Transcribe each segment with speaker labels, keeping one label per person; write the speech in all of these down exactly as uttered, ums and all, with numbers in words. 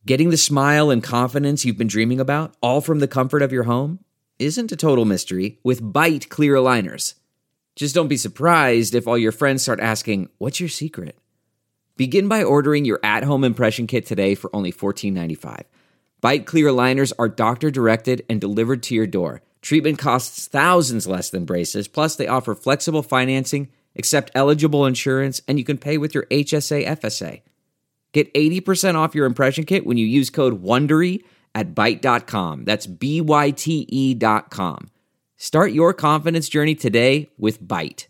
Speaker 1: Getting the smile and confidence you've been dreaming about, all from the comfort of your home, isn't a total mystery with Byte clear aligners. Just don't be surprised if all your friends start asking, "What's your secret?" Begin by ordering your at-home impression kit today for only fourteen ninety-five. Byte clear aligners are doctor-directed and delivered to your door. Treatment costs thousands less than braces, plus they offer flexible financing, accept eligible insurance, and you can pay with your H S A F S A. Get eighty percent off your impression kit when you use code WONDERY at byte dot com. That's B Y T E dot com. Start your confidence journey today with Byte.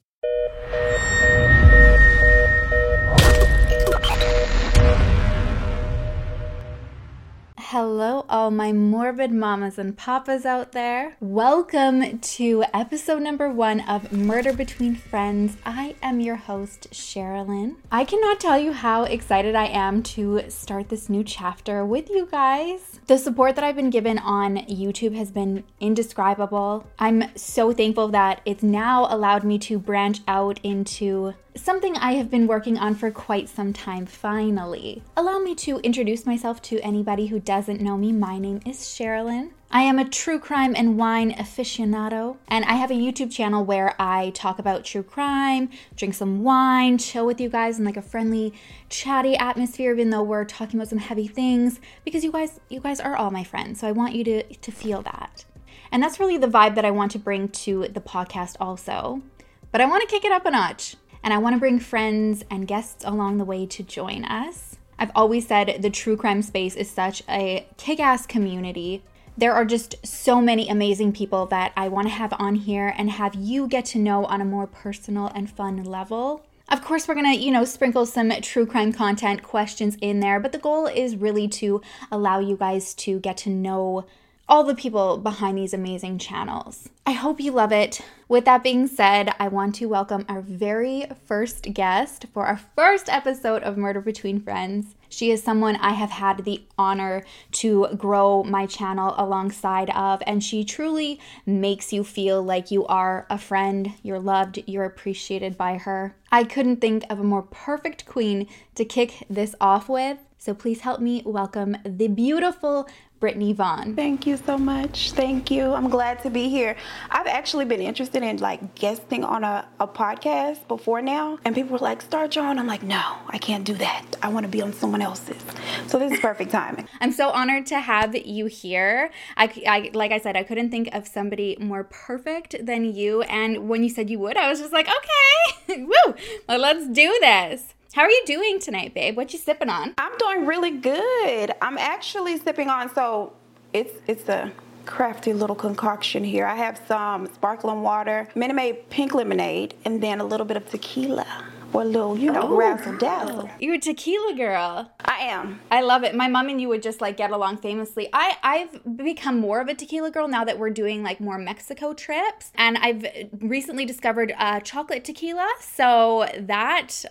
Speaker 2: Hello, all my morbid mamas and papas out there. Welcome to episode number one of Murder Between Friends. I am your host, Sherilyn. I cannot tell you how excited I am to start this new chapter with you guys. The support that I've been given on YouTube has been indescribable. I'm so thankful that it's now allowed me to branch out into something I have been working on for quite some time, finally. Allow me to introduce myself to anybody who doesn't know me. My name is Sherilyn. I am a true crime and wine aficionado, and I have a YouTube channel where I talk about true crime, drink some wine, chill with you guys in like a friendly, chatty atmosphere, even though we're talking about some heavy things, because you guys, you guys are all my friends, so I want you to, to feel that. And that's really the vibe that I want to bring to the podcast also. But I want to kick it up a notch. And I want to bring friends and guests along the way to join us. I've always said the true crime space is such a kick-ass community. There are just so many amazing people that I want to have on here and have you get to know on a more personal and fun level. Of course, we're going to, you know, sprinkle some true crime content questions in there, but the goal is really to allow you guys to get to know all the people behind these amazing channels. I hope you love it. With that being said, I want to welcome our very first guest for our first episode of Murder Between Friends. She is someone I have had the honor to grow my channel alongside of, and she truly makes you feel like you are a friend, you're loved, you're appreciated by her. I couldn't think of a more perfect queen to kick this off with, so please help me welcome the beautiful Brittany Vaughn.
Speaker 3: Thank you so much. Thank you. I'm glad to be here. I've actually been interested in like guesting on a, a podcast before now, and people were like, start your own. I'm like, no, I can't do that. I want to be on someone else's. So this is perfect timing.
Speaker 2: I'm so honored to have you here. I, I, like I said, I couldn't think of somebody more perfect than you. And when you said you would, I was just like, okay, woo, well, let's do this. How are you doing tonight, babe? What you sipping on?
Speaker 3: I'm doing really good. I'm actually sipping on, so it's it's a crafty little concoction here. I have some sparkling water, Minute Maid pink lemonade, and then a little bit of tequila. Or a little, you know,
Speaker 2: oh,
Speaker 3: razzle dazzle.
Speaker 2: You're a tequila girl.
Speaker 3: I am.
Speaker 2: I love it. My mom and you would just like get along famously. I, I've become more of a tequila girl now that we're doing like more Mexico trips. And I've recently discovered uh, chocolate tequila. So that...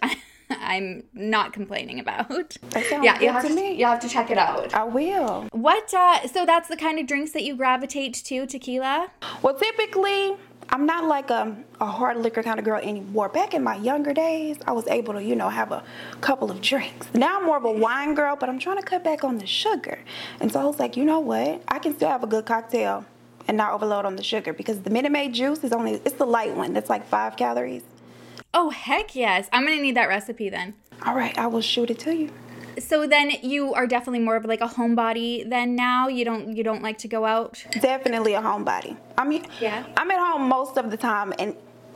Speaker 2: I'm not complaining about.
Speaker 3: That sounds
Speaker 2: yeah,
Speaker 3: good
Speaker 2: you have
Speaker 3: to
Speaker 2: to,
Speaker 3: me.
Speaker 2: You have to check it out.
Speaker 3: I will.
Speaker 2: What? Uh, so that's the kind of drinks that you gravitate to, tequila?
Speaker 3: Well, typically, I'm not like a, a hard liquor kind of girl anymore. Back in my younger days, I was able to, you know, have a couple of drinks. Now I'm more of a wine girl, but I'm trying to cut back on the sugar. And so I was like, you know what? I can still have a good cocktail and not overload on the sugar, because the Minute Maid juice is only, it's the light one. That's like five calories.
Speaker 2: Oh, heck yes. I'm going to need that recipe then.
Speaker 3: All right, I will shoot it to you.
Speaker 2: So then you are definitely more of like a homebody than now? You don't you don't like to go out?
Speaker 3: Definitely a homebody. I mean,
Speaker 2: yeah.
Speaker 3: I'm at home most of the time, and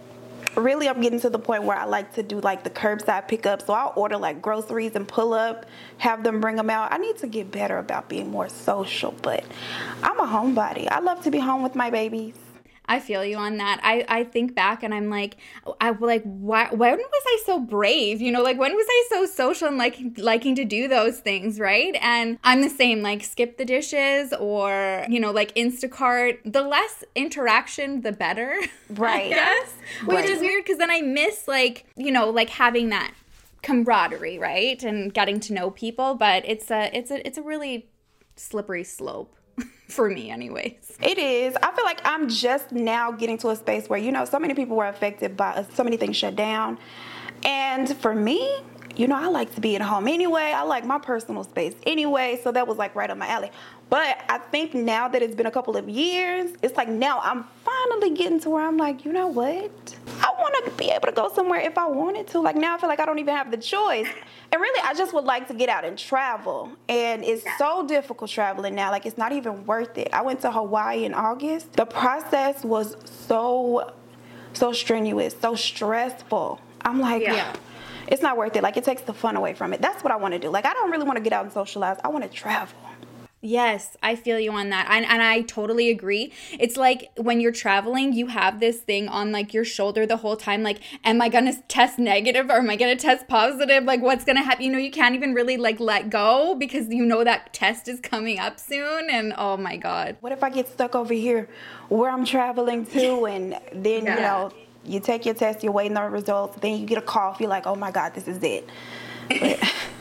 Speaker 3: really I'm getting to the point where I like to do like the curbside pickup. So I'll order like groceries and pull up, have them bring them out. I need to get better about being more social, but I'm a homebody. I love to be home with my babies.
Speaker 2: I feel you on that. I, I think back and I'm like, I like, why, when was I so brave? You know, like when was I so social and like liking to do those things, right? And I'm the same, like skip the dishes or, you know, like Instacart. The less interaction, the better.
Speaker 3: Right.
Speaker 2: Yes. Which
Speaker 3: right.
Speaker 2: is weird because then I miss like, you know, like having that camaraderie, right? And getting to know people. But it's a, it's a, it's a really slippery slope. For me anyways.
Speaker 3: It is. I feel like I'm just now getting to a space where, you know, so many people were affected by so many things shut down. And for me, you know, I like to be at home anyway. I like my personal space anyway. So that was like right up my alley. But I think now that it's been a couple of years, it's like now I'm finally getting to where I'm like, you know what? I want to be able to go somewhere if I wanted to. Like now I feel like I don't even have the choice. And really, I just would like to get out and travel. And it's so difficult traveling now. Like it's not even worth it. I went to Hawaii in August. The process was so, so strenuous, so stressful. I'm like,
Speaker 2: Yeah.
Speaker 3: it's not worth it. Like it takes the fun away from it. That's what I want to do. Like I don't really want to get out and socialize. I want to travel.
Speaker 2: Yes, I feel you on that. And, and I totally agree. It's like when you're traveling, you have this thing on like your shoulder the whole time. Like, am I going to test negative or am I going to test positive? Like what's going to happen? You know, you can't even really like let go because you know that test is coming up soon. And oh my God.
Speaker 3: What if I get stuck over here where I'm traveling to and then,
Speaker 2: Yeah.
Speaker 3: you know, you take your test, you're waiting on results, then you get a call, you're like, oh my God, this is it. But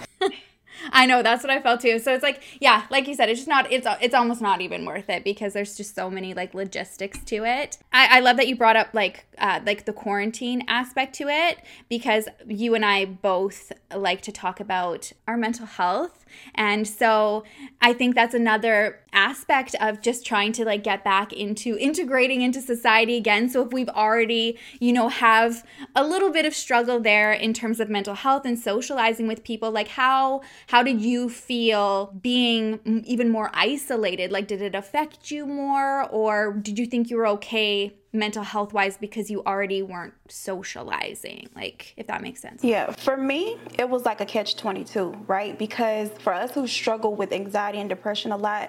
Speaker 2: I know, that's what I felt too. So it's like, yeah, like you said, it's just not, it's it's almost not even worth it because there's just so many like logistics to it. I, I love that you brought up like uh, like the quarantine aspect to it because you and I both like to talk about our mental health. And so I think that's another aspect of just trying to like get back into integrating into society again. So if we've already, you know, have a little bit of struggle there in terms of mental health and socializing with people, like how how did you feel being even more isolated? Like, did it affect you more, or did you think you were okay mental health wise because you already weren't socializing? Like, if that makes sense.
Speaker 3: yeah, for me, it was like a catch twenty-two, right? Because for us who struggle with anxiety and depression a lot,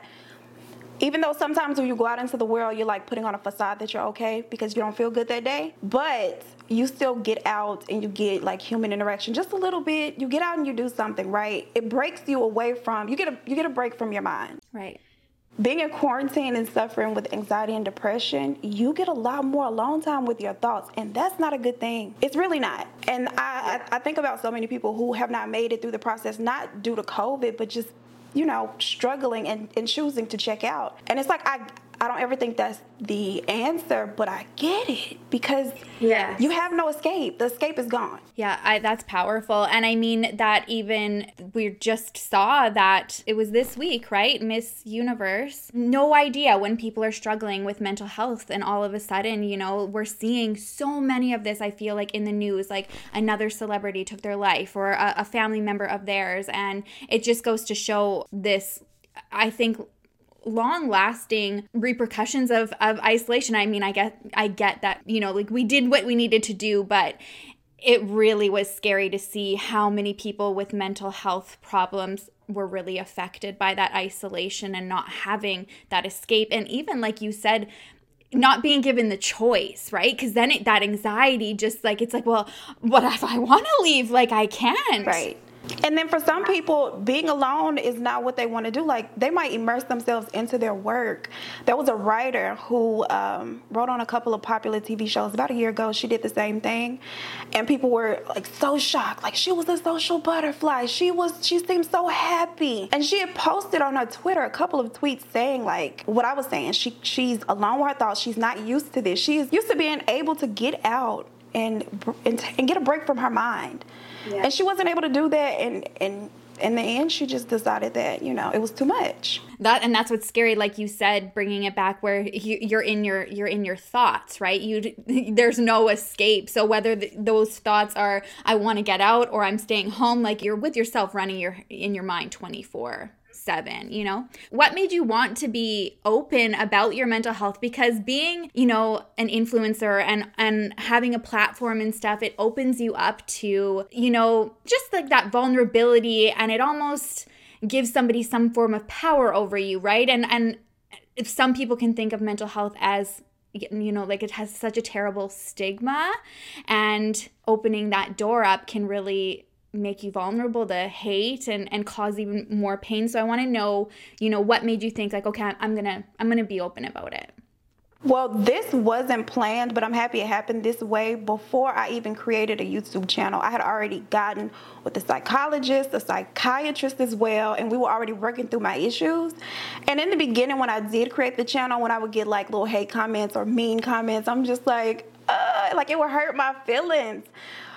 Speaker 3: even though sometimes when you go out into the world, you're like putting on a facade that you're okay because you don't feel good that day, but you still get out and you get like human interaction just a little bit. You get out and you do something, right? It breaks you away from, you get a you get a break from your mind.
Speaker 2: Right.
Speaker 3: Being in quarantine and suffering with anxiety and depression, you get a lot more alone time with your thoughts, and that's not a good thing. It's really not. And I, I, I think about so many people who have not made it through the process, not due to COVID, but just, you know, struggling and, and choosing to check out. And it's like, I, I don't ever think that's the answer, but I get it because
Speaker 2: Yes.
Speaker 3: you have no escape. The escape is gone.
Speaker 2: Yeah, I, that's powerful. And I mean that even we just saw that it was this week, right? Miss Universe. No idea when people are struggling with mental health. And all of a sudden, you know, we're seeing so many of this, I feel like, in the news, like another celebrity took their life or a, a family member of theirs. And it just goes to show this, I think, long-lasting repercussions of, of isolation. I mean, I get I get that, you know, like we did what we needed to do, but it really was scary to see how many people with mental health problems were really affected by that isolation and not having that escape. And even like you said, not being given the choice, right? Because then it, that anxiety just like, it's like, well, what if I want to leave? Like I can't.
Speaker 3: Right. And then for some people, being alone is not what they want to do. Like, they might immerse themselves into their work. There was a writer who um, wrote on a couple of popular T V shows about a year ago. She did the same thing. And people were, like, so shocked. Like, she was a social butterfly. She was, she seemed so happy. And she had posted on her Twitter a couple of tweets saying, like, what I was saying. She She's alone with her thoughts. She's not used to this. She's used to being able to get out and and, and get a break from her mind. Yeah. And she wasn't able to do that, and, and in the end, she just decided that, you know, it was too much.
Speaker 2: That and that's what's scary, like you said, bringing it back where you, you're in your you're in your thoughts, right? You there's no escape. So whether the, those thoughts are I want to get out or I'm staying home, like you're with yourself running your in your mind twenty-four seven, you know? What made you want to be open about your mental health? Because being, you know, an influencer and and having a platform and stuff, it opens you up to, you know, just like that vulnerability, and it almost gives somebody some form of power over you, right? And and if some people can think of mental health as, you know, like it has such a terrible stigma, and opening that door up can really make you vulnerable to hate and, and cause even more pain. So I want to know, you know, what made you think like, okay, I'm going to, I'm going to be open about it.
Speaker 3: Well, this wasn't planned, but I'm happy it happened this way. Before I even created a YouTube channel, I had already gotten with a psychologist, a psychiatrist as well, and we were already working through my issues. And in the beginning, when I did create the channel, when I would get like little hate comments or mean comments, I'm just like, uh, like it would hurt my feelings.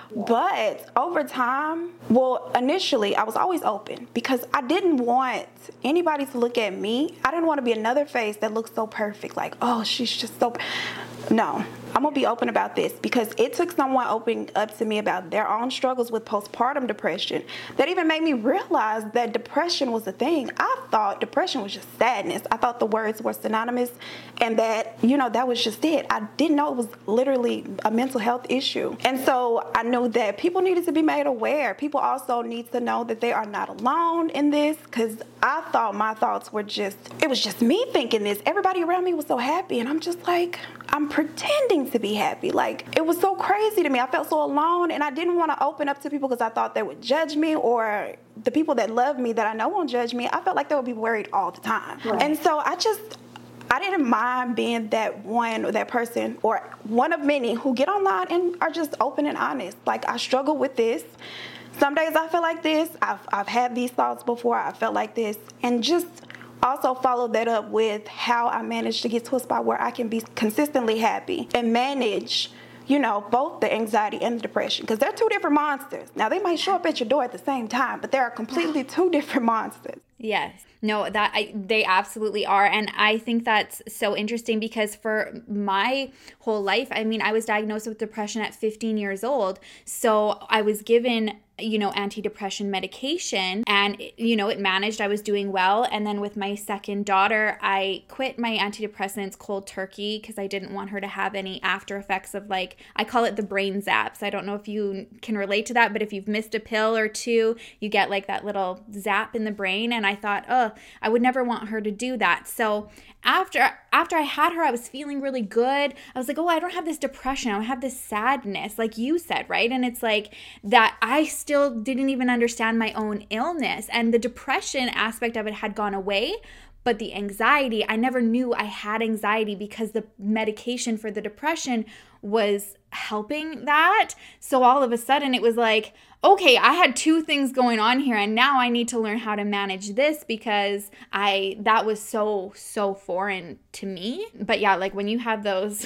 Speaker 3: But over time, well, initially, I was always open because I didn't want anybody to look at me. I didn't want to be another face that looks so perfect, like, oh, she's just so... No, I'm going to be open about this because it took someone opening up to me about their own struggles with postpartum depression that even made me realize that depression was a thing. I thought depression was just sadness. I thought the words were synonymous and that, you know, that was just it. I didn't know it was literally a mental health issue. And so I knew that people needed to be made aware. People also need to know that they are not alone in this because I thought my thoughts were just, it was just me thinking this. Everybody around me was so happy and I'm just like, I'm pretending to be happy. Like, it was so crazy to me. I felt so alone and I didn't want to open up to people because I thought they would judge me, or the people that love me that I know won't judge me. I felt like they would be worried all the time. Right. And so I just, I didn't mind being that one or that person or one of many who get online and are just open and honest. Like, I struggle with this. Some days I feel like this. I've, I've had these thoughts before. I felt like this. And just also follow that up with how I managed to get to a spot where I can be consistently happy and manage, you know, both the anxiety and the depression, because they're two different monsters. Now, they might show up at your door at the same time, but they are completely two different monsters.
Speaker 2: Yes. No, that I, they absolutely are. And I think that's so interesting because for my whole life, I mean, I was diagnosed with depression at fifteen years old. So I was given, you know, antidepressant medication and, you know, it managed. I was doing well. And then with my second daughter, I quit my antidepressants cold turkey because I didn't want her to have any after effects of, like, I call it the brain zaps. I don't know if you can relate to that, but if you've missed a pill or two, you get like that little zap in the brain. And I thought, oh, I would never want her to do that. So after after I had her, I was feeling really good. I was like, oh, I don't have this depression. I don't have this sadness, like you said, right? And it's like that I still didn't even understand my own illness. And the depression aspect of it had gone away. But the anxiety, I never knew I had anxiety because the medication for the depression was helping that. So all of a sudden it was like, okay, I had two things going on here and now I need to learn how to manage this because I that was so, so foreign to me. But yeah, like when you have those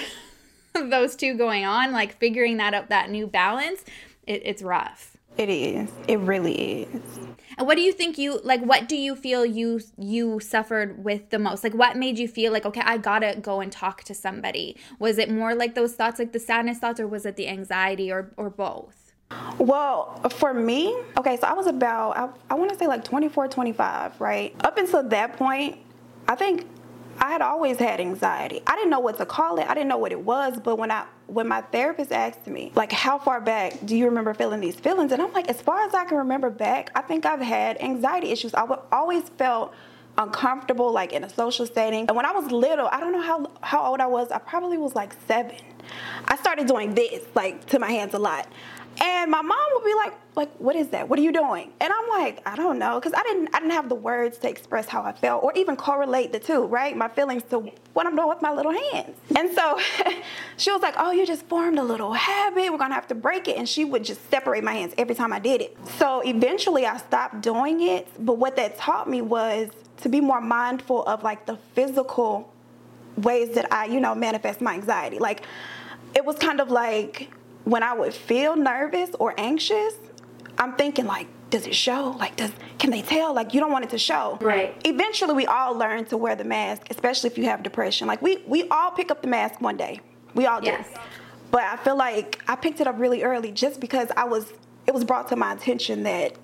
Speaker 2: those two going on, like figuring that out, that new balance, it, it's rough.
Speaker 3: It is. It really is.
Speaker 2: And what do you think you, like, what do you feel you you suffered with the most? Like, what made you feel like, okay, I gotta go and talk to somebody? Was it more like those thoughts, like the sadness thoughts, or was it the anxiety, or, or both?
Speaker 3: Well, for me, okay, so I was about, I, I want to say like twenty-four, twenty-five, right? Up until that point, I think I had always had anxiety. I didn't know what to call it. I didn't know what it was. But when I when my therapist asked me, like, how far back do you remember feeling these feelings? And I'm like, as far as I can remember back, I think I've had anxiety issues. I always felt uncomfortable, like in a social setting. And when I was little, I don't know how how old I was. I probably was like seven. I started doing this, like, to my hands a lot. And my mom would be like, like, what is that? What are you doing? And I'm like, I don't know, because I didn't I didn't have the words to express how I felt or even correlate the two, right? My feelings to what I'm doing with my little hands. And so she was like, oh, you just formed a little habit. We're going to have to break it. And she would just separate my hands every time I did it. So eventually I stopped doing it. But what that taught me was to be more mindful of, like, the physical ways that I, you know, manifest my anxiety. Like, it was kind of like, when I would feel nervous or anxious, I'm thinking, like, does it show? Like, does can they tell? Like, you don't want it to show.
Speaker 2: Right.
Speaker 3: Eventually, we all learn to wear the mask, especially if you have depression. Like, we, we all pick up the mask one day. We all do.
Speaker 2: Yes.
Speaker 3: But I feel like I picked it up really early just because I was, it was brought to my attention that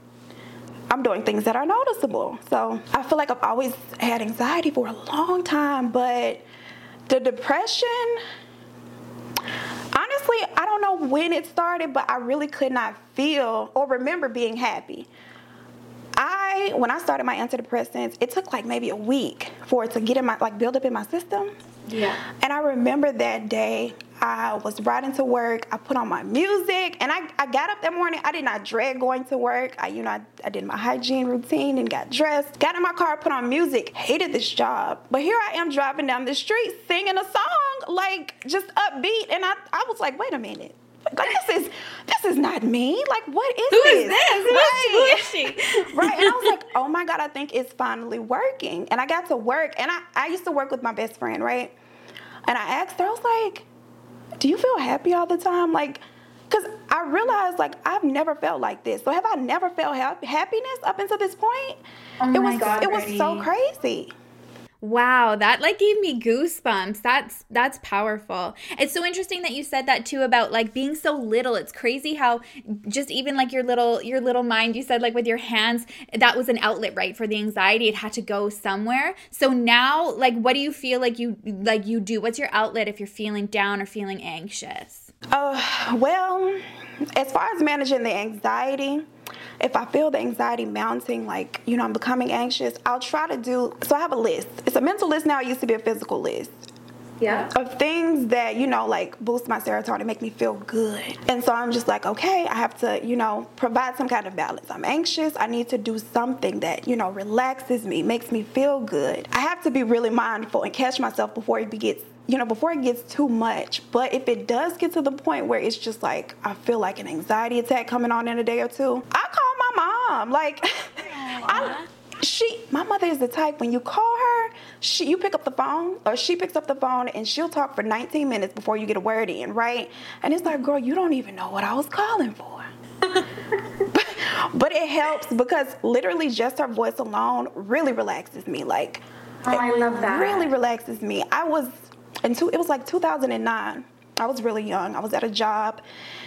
Speaker 3: I'm doing things that are noticeable. So I feel like I've always had anxiety for a long time, but the depression, honestly, I don't know when it started, but I really could not feel or remember being happy. I, when I started my antidepressants, it took like maybe a week for it to get in my, like, build up in my system.
Speaker 2: Yeah.
Speaker 3: And I remember that day, I was riding to work. I put on my music, and I, I got up that morning. I did not dread going to work. I, you know, I, I did my hygiene routine and got dressed. Got in my car, put on music. Hated this job, but here I am driving down the street singing a song, like, just upbeat. And I, I was like, wait a minute. Like, this is this is not me. Like, what is
Speaker 2: Who
Speaker 3: this?
Speaker 2: is this?
Speaker 3: Right.
Speaker 2: Who is she?
Speaker 3: Right. And I was like, oh my God, I think it's finally working. And I got to work, and I, I used to work with my best friend, right? And I asked her, I was like, do you feel happy all the time? Like, Because I realized, like, I've never felt like this. So have I never felt ha- happiness up until this point?
Speaker 2: Oh
Speaker 3: it
Speaker 2: my
Speaker 3: was,
Speaker 2: God,
Speaker 3: it was so
Speaker 2: Brittany.
Speaker 3: crazy.
Speaker 2: Wow, that like gave me goosebumps. That's that's powerful. It's so interesting that you said that too about like being so little. It's crazy how just even like your little your little mind, you said like with your hands, that was an outlet, right, for the anxiety. It had to go somewhere. So now, like, what do you feel like you like you do? What's your outlet if you're feeling down or feeling anxious?
Speaker 3: Uh, well, as far as managing the anxiety, if I feel the anxiety mounting, like, you know, I'm becoming anxious, I'll try to do, so I have a list. It's a mental list now, it used to be a physical list.
Speaker 2: Yeah.
Speaker 3: Of things that, you know, like boost my serotonin, make me feel good. And so I'm just like, okay, I have to, you know, provide some kind of balance. I'm anxious. I need to do something that, you know, relaxes me, makes me feel good. I have to be really mindful and catch myself before it gets, you know, before it gets too much. But if it does get to the point where it's just like, I feel like an anxiety attack coming on in a day or two, I call my mom. Like, I, she, my mother is the type, when you call her, she, you pick up the phone, or she picks up the phone, and she'll talk for nineteen minutes before you get a word in, right? And it's like, girl, you don't even know what I was calling for. but, but it helps because literally just her voice alone really relaxes me. Like,
Speaker 2: Oh, I love that.
Speaker 3: Really relaxes me. I was, in two, it was like two thousand nine. I was really young. I was at a job,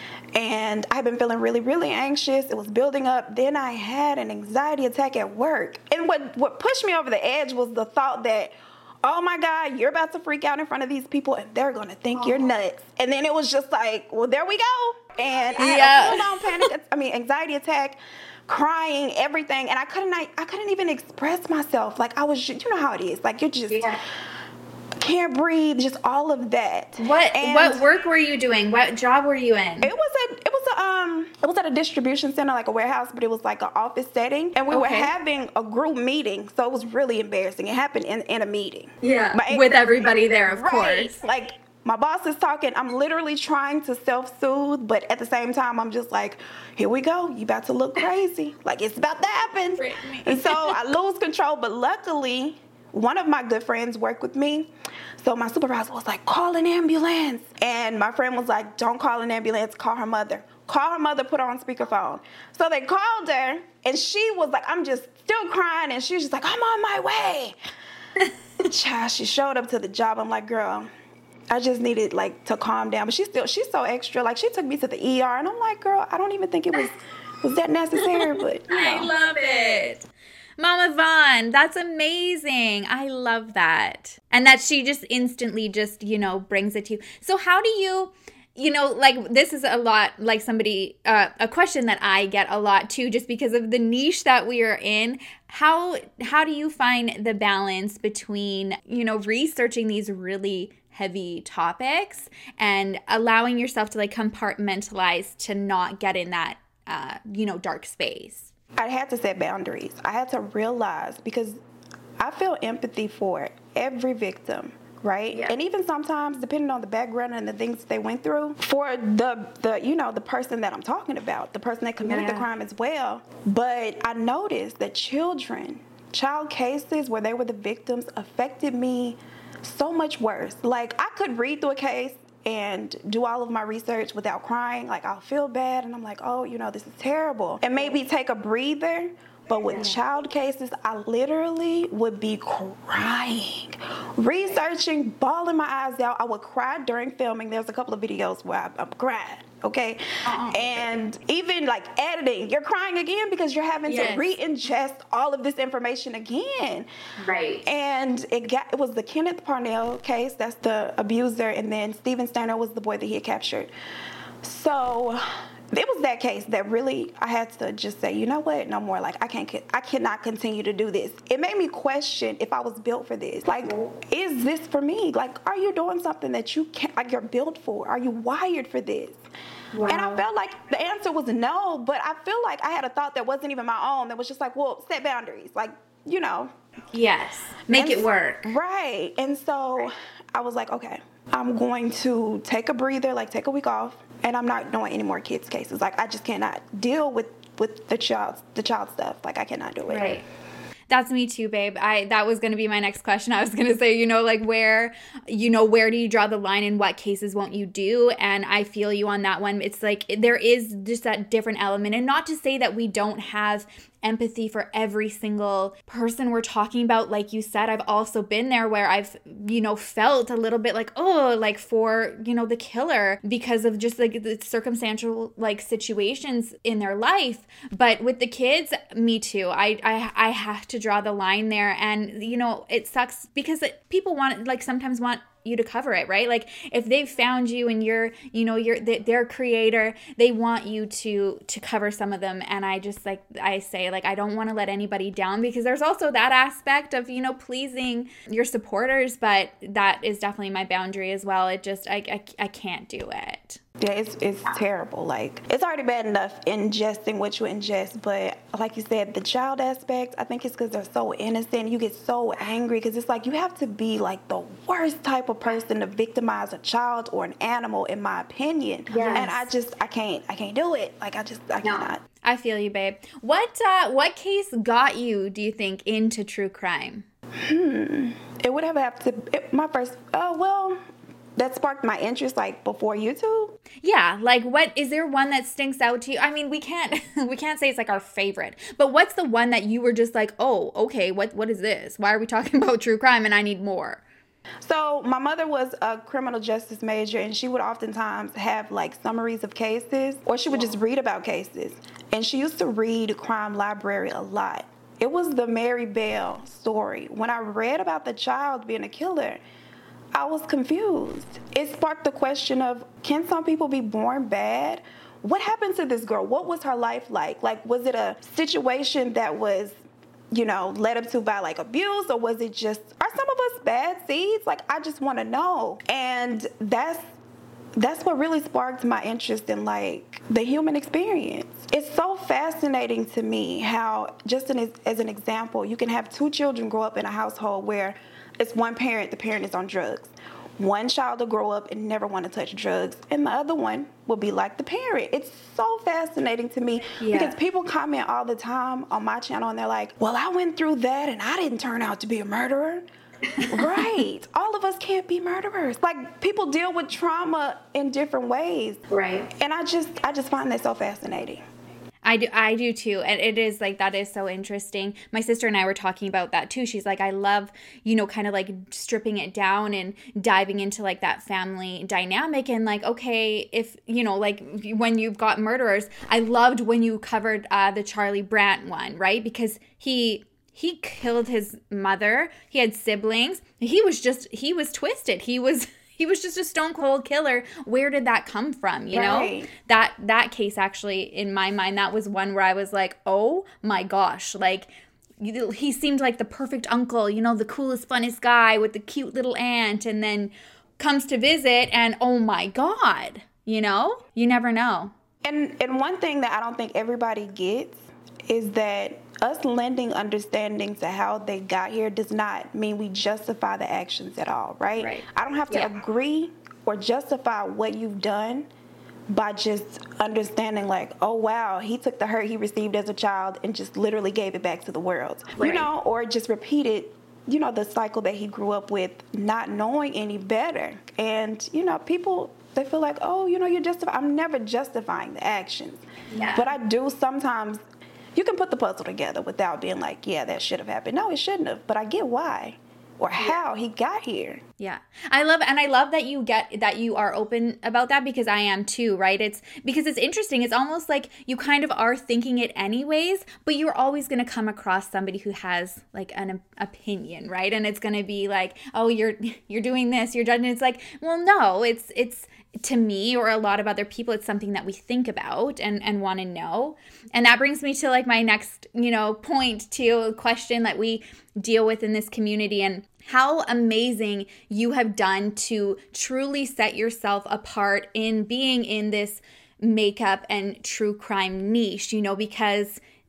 Speaker 3: and I had been feeling really, really anxious. It was building up. Then I had an anxiety attack at work. And what, what pushed me over the edge was the thought that, oh my God, you're about to freak out in front of these people and they're going to think oh. you're nuts. And then it was just like, well, there we go. And I had yeah. a full-on panic, I mean, anxiety attack, crying, everything. And I couldn't, I, I couldn't even express myself. Like I was, you know how it is. Like you're just... Yeah. Can't breathe, just all of that.
Speaker 2: What
Speaker 3: and
Speaker 2: what work were you doing? What job were you in?
Speaker 3: It was a it was a um it was at a distribution center, like a warehouse, but it was like an office setting, and we okay. were having a group meeting, so it was really embarrassing. It happened in, in a meeting.
Speaker 2: Yeah, my, with everybody there, of
Speaker 3: right.
Speaker 2: course.
Speaker 3: Like my boss is talking. I'm literally trying to self-soothe, but at the same time, I'm just like, here we go. You about to look crazy. Like it's about to happen. And so I lose control, but luckily, one of my good friends worked with me. So my supervisor was like, call an ambulance. And my friend was like, don't call an ambulance, call her mother. Call her mother, put her on speakerphone. So they called her, and she was like, I'm just still crying. And she was just like, I'm on my way. Child, she showed up to the job. I'm like, girl, I just needed like to calm down. But she still, she's so extra. Like she took me to the E R, and I'm like, girl, I don't even think it was, was that necessary, but you know.
Speaker 2: I love it. Mama Vaughn, that's amazing. I love that. And that she just instantly just, you know, brings it to you. So how do you, you know, like this is a lot like somebody, uh, a question that I get a lot too, just because of the niche that we are in. How, how do you find the balance between, you know, researching these really heavy topics and allowing yourself to like compartmentalize to not get in that, uh, you know, dark space?
Speaker 3: I had to set boundaries. I had to realize, because I feel empathy for every victim, right? Yeah. And even sometimes, depending on the background and the things that they went through, for the, the you know, the person that I'm talking about, the person that committed yeah. the crime as well. But I noticed that children, child cases where they were the victims affected me so much worse. Like, I could read through a case and do all of my research without crying. Like, I'll feel bad, and I'm like, oh, you know, this is terrible. And maybe take a breather. But with child cases, I literally would be crying, researching, bawling my eyes out. I would cry during filming. There's a couple of videos where I, I'm crying, okay? Uh-uh. And even like editing, you're crying again because you're having yes. to re-ingest all of this information again.
Speaker 2: Right.
Speaker 3: And it got it was the Kenneth Parnell case. That's the abuser. And then Steven Sterner was the boy that he had captured. So it was that case that really I had to just say, you know what, no more. Like, I can't, I cannot continue to do this. It made me question if I was built for this. Like, is this for me? Like, are you doing something that you can't, like, you're built for? Are you wired for this? Wow. And I felt like the answer was no, but I feel like I had a thought that wasn't even my own. That was just like, well, set boundaries. Like, you know.
Speaker 2: Yes. Make
Speaker 3: and,
Speaker 2: it work.
Speaker 3: Right. And so right. I was like, okay, I'm going to take a breather, like take a week off. And I'm not doing any more kids' cases. Like, I just cannot deal with, with the child the child stuff. Like, I cannot do it.
Speaker 2: Right. That's me too, babe. I that was going to be my next question. I was going to say, you know, like where, you know, where do you draw the line and what cases won't you do? And I feel you on that one. It's like there is just that different element. And not to say that we don't have empathy for every single person we're talking about. Like you said, I've also been there where I've, you know, felt a little bit like, oh, like for, you know, the killer because of just like the circumstantial like situations in their life. But with the kids, me too. I, I, I have to draw the line there. And, you know, it sucks because it, people want, like sometimes want you to cover it, right? Like if they've found you and you're, you know, you're the, their creator, they want you to to cover some of them. And I just like I say, like I don't want to let anybody down because there's also that aspect of, you know, pleasing your supporters, but that is definitely my boundary as well. It just I I, I can't do it.
Speaker 3: Yeah, it's it's terrible. Like, it's already bad enough ingesting what you ingest, but like you said, the child aspect, I think it's because they're so innocent. You get so angry because it's like you have to be like the worst type of person to victimize a child or an animal, in my opinion.
Speaker 2: Yes.
Speaker 3: And I just, I can't, I can't do it. Like, I just, I
Speaker 2: No.
Speaker 3: cannot.
Speaker 2: I feel you, babe. What uh, what case got you, do you think, into true crime?
Speaker 3: Hmm. It would have have to, it, my first, oh, well... that sparked my interest, like, before YouTube?
Speaker 2: Yeah, like, what, is there one that stinks out to you? I mean, we can't, we can't say it's, like, our favorite, but what's the one that you were just like, oh, okay, what, what is this? Why are we talking about true crime and I need more?
Speaker 3: So, my mother was a criminal justice major, and she would oftentimes have, like, summaries of cases, or she would just read about cases, and she used to read Crime Library a lot. It was the Mary Bell story. When I read about the child being a killer, I was confused. It sparked the question of, can some people be born bad? What happened to this girl? What was her life like? Like, was it a situation that was, you know, led up to by like abuse, or was it just, are some of us bad seeds? Like, I just want to know. And that's that's what really sparked my interest in like the human experience. It's so fascinating to me how, just an, as an example, you can have two children grow up in a household where it's one parent, the parent is on drugs. One child will grow up and never want to touch drugs, and the other one will be like the parent. It's so fascinating to me
Speaker 2: Yeah.
Speaker 3: because people comment all the time on my channel and they're like, well, I went through that and I didn't turn out to be a murderer. Right. All of us can't be murderers. Like, people deal with trauma in different ways.
Speaker 2: Right.
Speaker 3: And I just I just find that so fascinating.
Speaker 2: I do, I do too. And it is like, that is so interesting. My sister and I were talking about that too. She's like, I love, you know, kind of like stripping it down and diving into like that family dynamic. And like, okay, if, you know, like when you've got murderers, I loved when you covered uh, the Charlie Brandt one, right? Because he... He killed his mother. He had siblings. He was just, he was twisted. He was, he was just a stone cold killer. Where did that come from? You
Speaker 3: Right.
Speaker 2: know, that, that case actually, in my mind, that was one where I was like, oh my gosh, like you- he seemed like the perfect uncle, you know, the coolest, funnest guy with the cute little aunt, and then comes to visit and oh my God, you know, you never know.
Speaker 3: And and one thing that I don't think everybody gets is that us lending understanding to how they got here does not mean we justify the actions at all, right?
Speaker 2: Right.
Speaker 3: I don't have to
Speaker 2: Yeah.
Speaker 3: agree or justify what you've done by just understanding like, oh wow, he took the hurt he received as a child and just literally gave it back to the world.
Speaker 2: Right.
Speaker 3: You know, or just repeated, you know, the cycle that he grew up with, not knowing any better. And, you know, people, they feel like, oh, you know, you're justifying. I'm never justifying the actions.
Speaker 2: Yeah.
Speaker 3: But I do sometimes, you can put the puzzle together without being like, yeah, that should have happened. No, it shouldn't have. But I get why or how he got here.
Speaker 2: Yeah. I love, and I love that you get, that you are open about that, because I am too, right? It's because it's interesting. It's almost like you kind of are thinking it anyways, but you're always going to come across somebody who has like an opinion, right? And it's going to be like, oh, you're, you're doing this, you're judging. It's like, well, no, it's, it's, to me or a lot of other people, it's something that we think about and, and want to know. And that brings me to like my next, you know, point to a question that we deal with in this community, and how amazing you have done to truly set yourself apart in being in this makeup and true crime niche, you know, because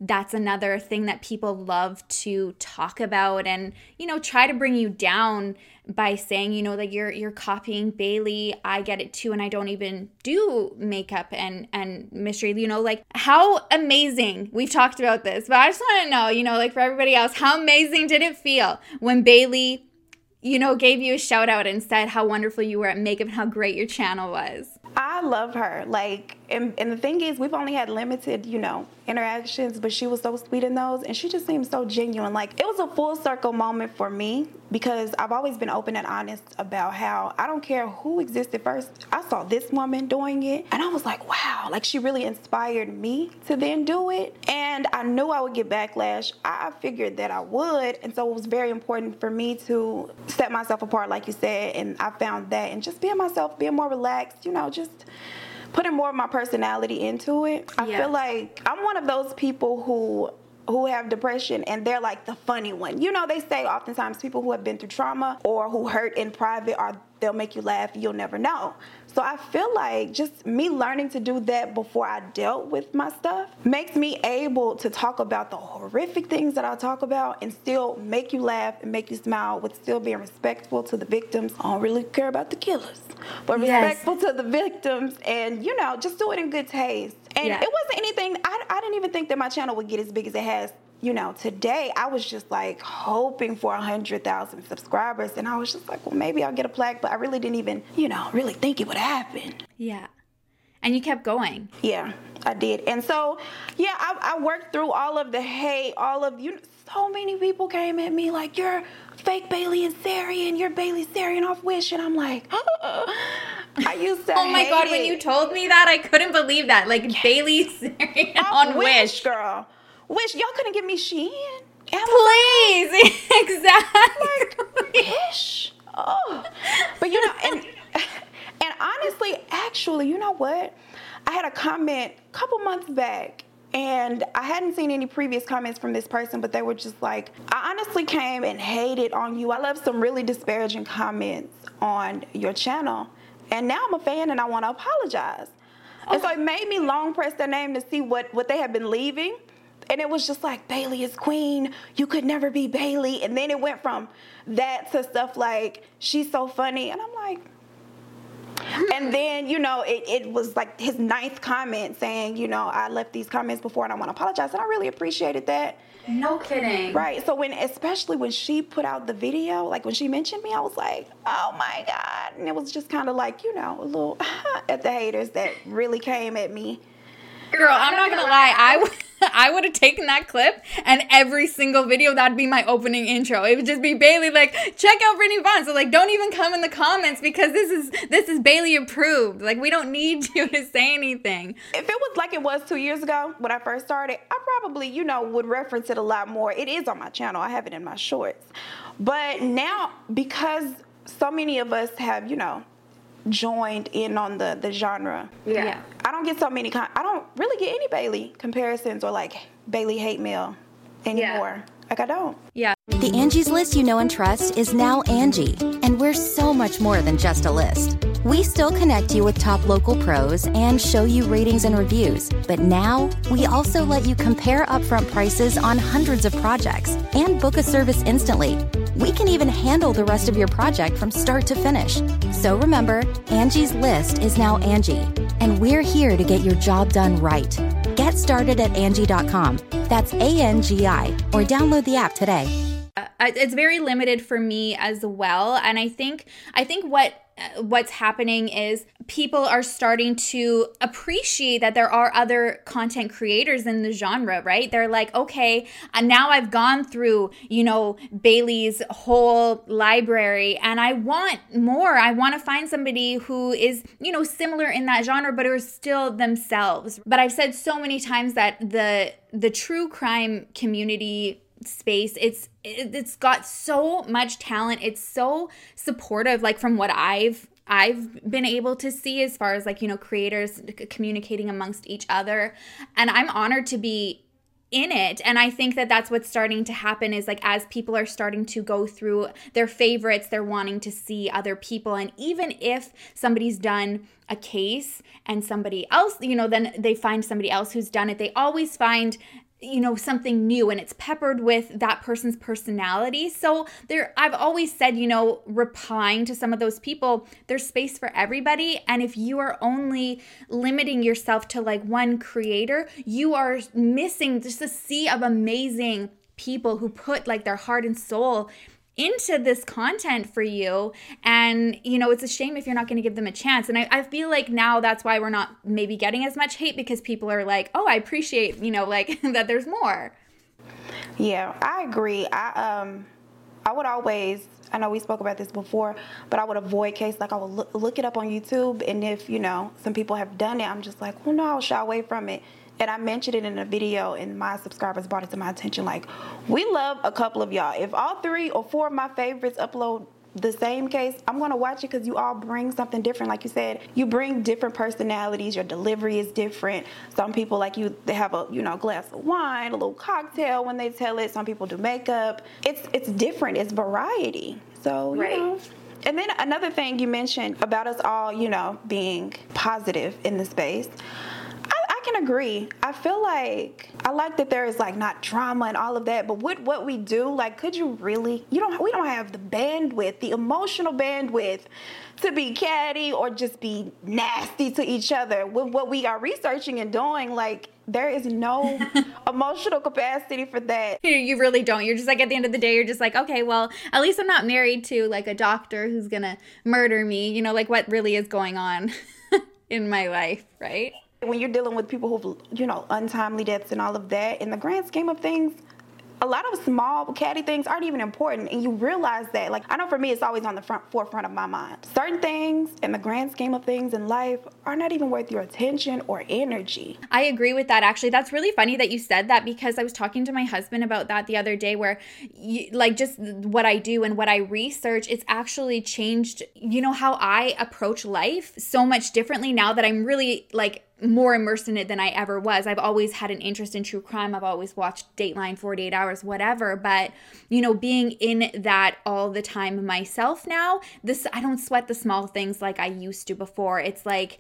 Speaker 2: that's another thing that people love to talk about and, you know, try to bring you down by saying, you know, that you're you're copying Bailey. I get it too, and I don't even do makeup and and mystery. You know, like how amazing. We've talked about this, but I just want to know, you know, like for everybody else, how amazing did it feel when Bailey, you know, gave you a shout out and said how wonderful you were at makeup and how great your channel was?
Speaker 3: I love her. Like, and, and the thing is, we've only had limited, you know, interactions, but she was so sweet in those, and she just seemed so genuine. Like, it was a full circle moment for me because I've always been open and honest about how I don't care who existed first. I saw this woman doing it, and I was like, wow, like she really inspired me to then do it. And I knew I would get backlash. I figured that I would, and so it was very important for me to set myself apart, like you said, and I found that, and just being myself, being more relaxed, you know, just putting more of my personality into it. I
Speaker 2: Yeah.
Speaker 3: feel like I'm one of those people who who have depression and they're like the funny one. You know, they say oftentimes people who have been through trauma or who hurt in private, are they'll make you laugh, you'll never know. So I feel like just me learning to do that before I dealt with my stuff makes me able to talk about the horrific things that I talk about and still make you laugh and make you smile with still being respectful to the victims. I don't really care about the killers, but
Speaker 2: Yes.
Speaker 3: respectful to the victims and, you know, just do it in good taste. And
Speaker 2: Yeah.
Speaker 3: it wasn't anything, I, I didn't even think that my channel would get as big as it has. You know, today I was just like hoping for one hundred thousand subscribers, and I was just like, well, maybe I'll get a plaque, but I really didn't even, you know, really think it would happen.
Speaker 2: Yeah. And you kept going.
Speaker 3: Yeah, I did. And so, yeah, I, I worked through all of the hate, all of, you. So many people came at me like, you're fake Bailey and Sarian, you're Bailey Sarian off Wish, and I'm like, oh. I used to
Speaker 2: Oh my
Speaker 3: hate
Speaker 2: God,
Speaker 3: it.
Speaker 2: when you told me that, I couldn't believe that. Like yes. Bailey Sarian on Wish.
Speaker 3: Wish, girl. Wish, y'all couldn't give me Shein.
Speaker 2: Please, exactly.
Speaker 3: Like, Wish. Oh. But you know, and and honestly, actually, you know what? I had a comment a couple months back, and I hadn't seen any previous comments from this person, but they were just like, I honestly came and hated on you. I left some really disparaging comments on your channel, and now I'm a fan and I want to apologize. Oh. And so it made me long press their name to see what, what they had been leaving. And it was just like, Bailey is queen. You could never be Bailey. And then it went from that to stuff like, she's so funny. And I'm like, and then, you know, it, it was like his ninth comment saying, you know, I left these comments before and I want to apologize. And I really appreciated that.
Speaker 2: No kidding.
Speaker 3: Right. So when, especially when she put out the video, like when she mentioned me, I was like, oh my God. And it was just kind of like, you know, a little at the haters that really came at me.
Speaker 2: Girl, I'm not gonna lie, I, w- I would have taken that clip and every single video, that'd be my opening intro. It would just be Bailey like, check out Brittany Vaughn. So like, don't even come in the comments because this is this is Bailey approved. Like, we don't need you to say anything.
Speaker 3: If it was like it was two years ago when I first started, I probably, you know, would reference it a lot more. It is on my channel. I have it in my shorts. But now, because so many of us have, you know, joined in on the the genre.
Speaker 2: Yeah. yeah.
Speaker 3: I don't get so many con- I don't really get any Bailey comparisons or like Bailey hate mail anymore. Yeah. Like I don't.
Speaker 2: Yeah.
Speaker 4: The Angie's List you know and trust is now Angie, and we're so much more than just a list. We still connect you with top local pros and show you ratings and reviews, but now we also let you compare upfront prices on hundreds of projects and book a service instantly. We can even handle the rest of your project from start to finish. So remember, Angie's List is now Angie, and we're here to get your job done right. Get started at Angie dot com. That's A N G I, or download the app today.
Speaker 2: Uh, it's very limited for me as well, and I think I think what uh, what's happening is people are starting to appreciate that there are other content creators in the genre, right? They're like, okay, and now I've gone through, you know, Bailey's whole library, and I want more. I want to find somebody who is, you know, similar in that genre, but are still themselves. But I've said so many times that the the true crime community space, it's it's got so much talent. It's so supportive, like from what I've I've been able to see as far as like, you know, creators communicating amongst each other, and I'm honored to be in it. And I think that that's what's starting to happen is like as people are starting to go through their favorites, they're wanting to see other people. And even if somebody's done a case and somebody else, you know, then they find somebody else who's done it, they always find you know, something new, and it's peppered with that person's personality. So there, I've always said, you know, replying to some of those people, there's space for everybody. And if you are only limiting yourself to like one creator, you are missing just a sea of amazing people who put like their heart and soul into this content for you. And, you know, it's a shame if you're not going to give them a chance. And I, I feel like now that's why we're not maybe getting as much hate, because people are like, oh, I appreciate, you know, like that there's more.
Speaker 3: Yeah, I agree. I, um, I would always, I know we spoke about this before, but I would avoid case, like I would look, look it up on YouTube. And if, you know, some people have done it, I'm just like, well, no, I'll shy away from it. And I mentioned it in a video, and my subscribers brought it to my attention. Like, we love a couple of y'all. If all three or four of my favorites upload the same case, I'm going to watch it because you all bring something different. Like you said, you bring different personalities. Your delivery is different. Some people, like you, they have a, you know, glass of wine, a little cocktail when they tell it. Some people do makeup. It's it's different. It's variety. So, you
Speaker 2: right.
Speaker 3: know. And then another thing you mentioned about us all, you know, being positive in the space. I can agree. I feel like I like that there is like not drama and all of that, but with what we do, like, could you really, you don't, we don't have the bandwidth, the emotional bandwidth to be catty or just be nasty to each other. With what we are researching and doing, like, there is no emotional capacity for that.
Speaker 2: You really don't. You're just like, at the end of the day, you're just like, okay, well, at least I'm not married to like a doctor who's gonna murder me. You know, like what really is going on in my life, right?
Speaker 3: When you're dealing with people who've, you know, untimely deaths and all of that, in the grand scheme of things, a lot of small catty things aren't even important, and you realize that. Like, I know for me, it's always on the front forefront of my mind. Certain things in the grand scheme of things in life are not even worth your attention or energy.
Speaker 2: I agree with that, actually. That's really funny that you said that, because I was talking to my husband about that the other day, where you, like just what I do and what I research, it's actually changed, you know, how I approach life so much differently now that I'm really like more immersed in it than I ever was. I've always had an interest in true crime. I've always watched Dateline, forty-eight hours, whatever. But, you know, being in that all the time myself now, this, I don't sweat the small things like I used to before. It's like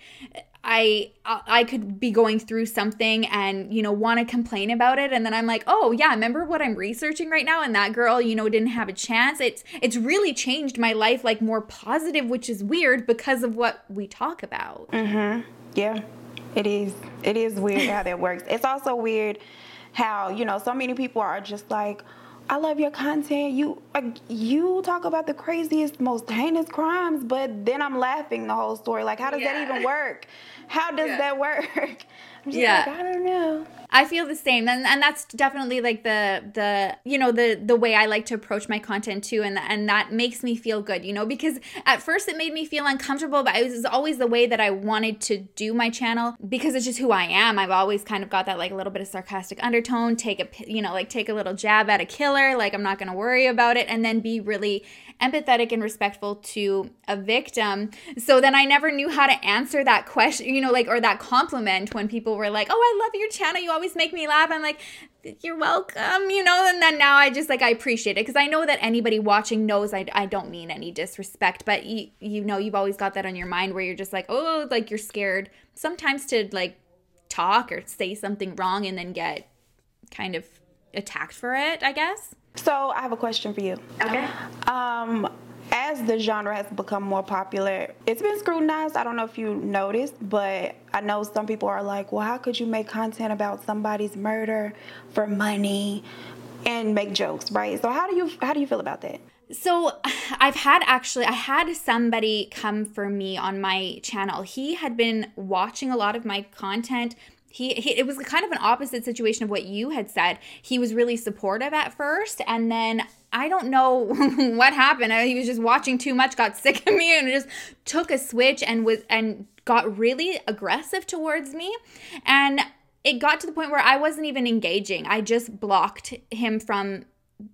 Speaker 2: I I could be going through something and, you know, want to complain about it. And then I'm like, oh, yeah, remember what I'm researching right now? And that girl, you know, didn't have a chance. It's it's really changed my life, like more positive, which is weird because of what we talk about.
Speaker 3: Mm-hmm. Yeah. It is. It is weird how that works. It's also weird how, you know, so many people are just like, I love your content. You like you talk about the craziest, most heinous crimes, but then I'm laughing the whole story. Like, how does yeah. that even work? How does yeah. that work? I'm just
Speaker 2: yeah.
Speaker 3: like, I don't know.
Speaker 2: I feel the same, and and that's definitely like the the you know the the way I like to approach my content too, and and that makes me feel good, you know, because at first it made me feel uncomfortable, but it was always the way that I wanted to do my channel, because it's just who I am. I've always kind of got that like a little bit of sarcastic undertone, take a you know like take a little jab at a killer, like I'm not gonna worry about it, and then be really empathetic and respectful to a victim. So then I never knew how to answer that question, you know, like, or that compliment when people were like, oh, I love your channel, you always make me laugh. I'm like, you're welcome, you know. And then now I just like I appreciate it, because I know that anybody watching knows I, I don't mean any disrespect, but you, you know, you've always got that on your mind where you're just like, oh, like you're scared sometimes to like talk or say something wrong and then get kind of attacked for it, I guess.
Speaker 3: So I have a question for you.
Speaker 2: Okay.
Speaker 3: Um, as the genre has become more popular, it's been scrutinized. I don't know if you noticed, but I know some people are like, well, how could you make content about somebody's murder for money and make jokes, right? So how do you how do you feel about that?
Speaker 2: So I've had actually, I had somebody come for me on my channel. He had been watching a lot of my content. He, he it was kind of an opposite situation of what you had said. He was really supportive at first, and then I don't know what happened. He was just watching too much, got sick of me, and just took a switch and was and got really aggressive towards me. And it got to the point where I wasn't even engaging. I just blocked him from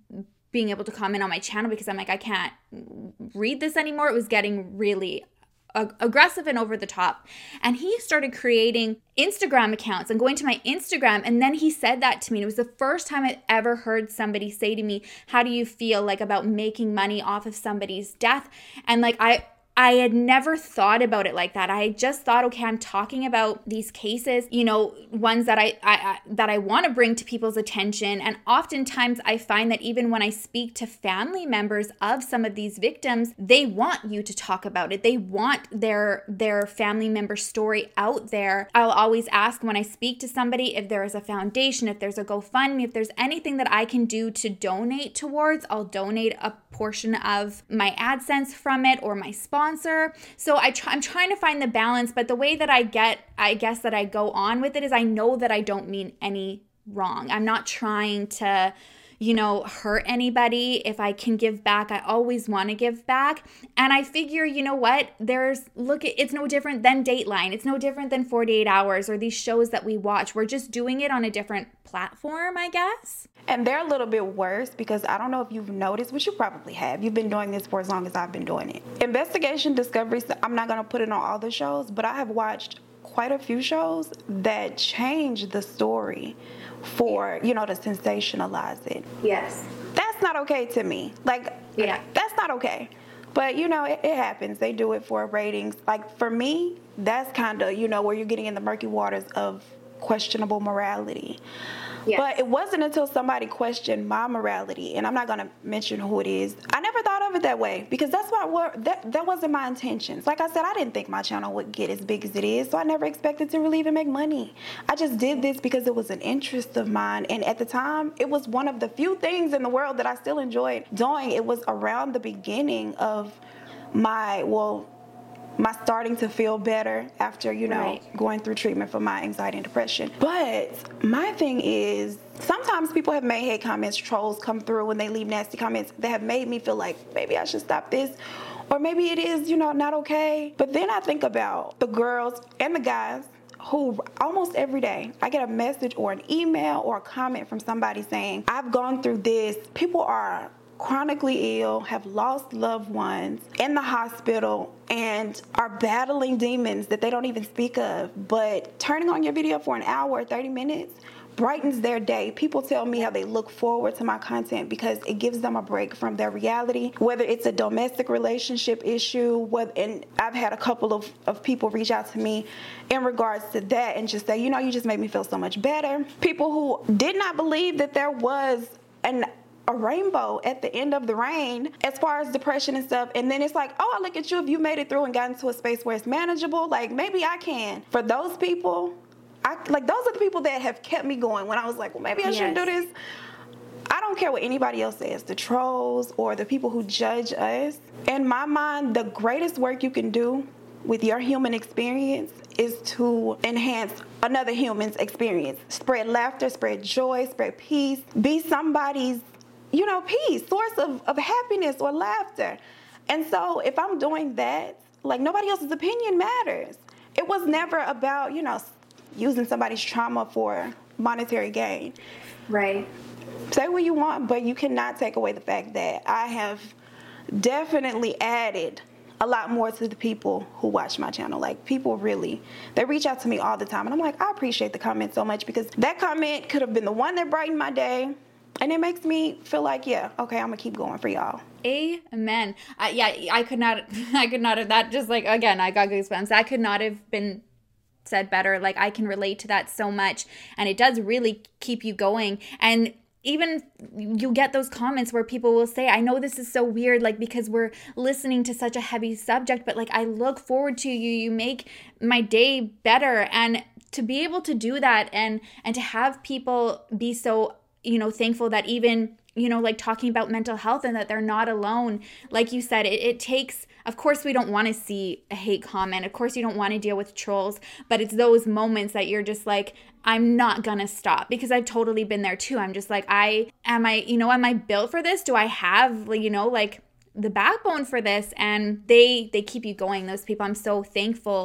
Speaker 2: being able to comment on my channel, because I'm like, I can't read this anymore. It was getting really aggressive and over the top. And he started creating Instagram accounts and going to my Instagram, and then he said that to me. And it was the first time I'd ever heard somebody say to me, how do you feel like about making money off of somebody's death? And like I I had never thought about it like that. I just thought, okay, I'm talking about these cases, you know, ones that I, I, I that I want to bring to people's attention. And oftentimes I find that even when I speak to family members of some of these victims, they want you to talk about it. They want their their family member story out there. I'll always ask when I speak to somebody if there is a foundation, if there's a GoFundMe, if there's anything that I can do to donate towards, I'll donate a portion of my AdSense from it or my sponsor. So I try, I'm trying to find the balance, but the way that I get, I guess that I go on with it is I know that I don't mean any wrong. I'm not trying to, you know, hurt anybody. If I can give back, I always want to give back. And I figure, you know what, there's, look, it's no different than Dateline. It's no different than forty-eight hours or these shows that we watch. We're just doing it on a different platform, I guess.
Speaker 3: And they're a little bit worse because I don't know if you've noticed, which you probably have. You've been doing this for as long as I've been doing it. Investigation Discovery, I'm not going to put it on all the shows, but I have watched quite a few shows that change the story for, you know, to sensationalize it.
Speaker 2: Yes.
Speaker 3: That's not okay to me. Like, yeah, that's not okay. But, you know, it, it happens. They do it for ratings. Like, for me, that's kind of, you know, where you're getting in the murky waters of questionable morality. Yes. But it wasn't until somebody questioned my morality, and I'm not going to mention who it is. I never thought of it that way because that's not what, that, that wasn't my intentions. Like I said, I didn't think my channel would get as big as it is, so I never expected to really even make money. I just did this because it was an interest of mine, and at the time, it was one of the few things in the world that I still enjoyed doing. It was around the beginning of my, well, my starting to feel better after, you know, right. going through treatment for my anxiety and depression. But my thing is, sometimes people have made hate comments, trolls come through when they leave nasty comments that have made me feel like maybe I should stop this. Or maybe it is, you know, not okay. But then I think about the girls and the guys who almost every day I get a message or an email or a comment from somebody saying, I've gone through this. People are chronically ill, have lost loved ones in the hospital, and are battling demons that they don't even speak of. But turning on your video for an hour or thirty minutes brightens their day. People tell me how they look forward to my content because it gives them a break from their reality, whether it's a domestic relationship issue, whether, and I've had a couple of, of people reach out to me in regards to that and just say, you know, you just made me feel so much better. People who did not believe that there was an a rainbow at the end of the rain as far as depression and stuff, and then it's like, oh, I look at you, if you made it through and got into a space where it's manageable, like maybe I can. For those people, I like those are the people that have kept me going when I was like, well, maybe I yes. shouldn't do this. I don't care what anybody else says, the trolls or the people who judge us. In my mind, the greatest work you can do with your human experience is to enhance another human's experience. Spread laughter, spread joy, spread peace. Be somebody's, you know, peace, source of, of happiness or laughter. And so if I'm doing that, like nobody else's opinion matters. It was never about, you know, using somebody's trauma for monetary gain.
Speaker 2: Right.
Speaker 3: Say what you want, but you cannot take away the fact that I have definitely added a lot more to the people who watch my channel. Like, people really, they reach out to me all the time. And I'm like, I appreciate the comment so much because that comment could have been the one that brightened my day. And it makes me feel like, yeah, okay, I'm gonna keep going for y'all.
Speaker 2: Amen. Uh, yeah, I could not, I could not have, that just like, again, I got goosebumps. That could not have been said better. Like, I can relate to that so much. And it does really keep you going. And even you get those comments where people will say, I know this is so weird, like, because we're listening to such a heavy subject, but like, I look forward to you. You make my day better. And to be able to do that and, and to have people be so, you know, thankful that even, you know, like talking about mental health and that they're not alone. Like you said, it, it takes, of course, we don't want to see a hate comment. Of course, you don't want to deal with trolls, but it's those moments that you're just like, I'm not going to stop, because I've totally been there too. I'm just like, I, am I, you know, am I built for this? Do I have, you know, like the backbone for this? And they, they keep you going. Those people, I'm so thankful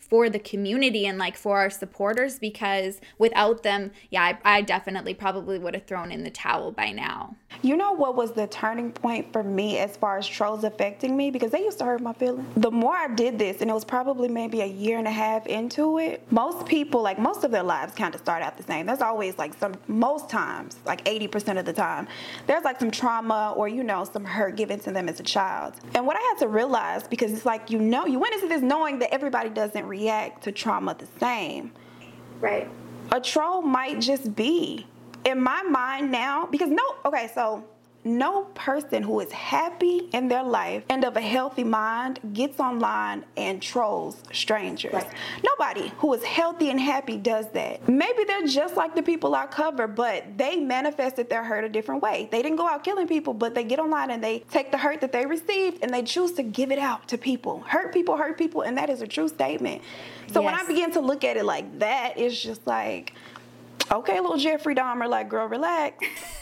Speaker 2: for the community and like for our supporters, because without them, yeah, I, I definitely probably would have thrown in the towel by now.
Speaker 3: You know what was the turning point for me as far as trolls affecting me? Because they used to hurt my feelings. The more I did this, and it was probably maybe a year and a half into it, most people, like most of their lives kind of start out the same. There's always like some, most times, like eighty percent of the time, there's like some trauma or, you know, some hurt given to them as a child. And what I had to realize, because it's like, you know, you went into this knowing that everybody doesn't react to trauma the same.
Speaker 2: Right.
Speaker 3: A troll might just be, in my mind now, because no, okay, so no person who is happy in their life and of a healthy mind gets online and trolls strangers. Right. Nobody who is healthy and happy does that. Maybe they're just like the people I cover, but they manifested their hurt a different way. They didn't go out killing people, but they get online and they take the hurt that they received and they choose to give it out to people. Hurt people, hurt people, and that is a true statement. So yes. When I begin to look at it like that, it's just like, okay, little Jeffrey Dahmer, like, girl, relax.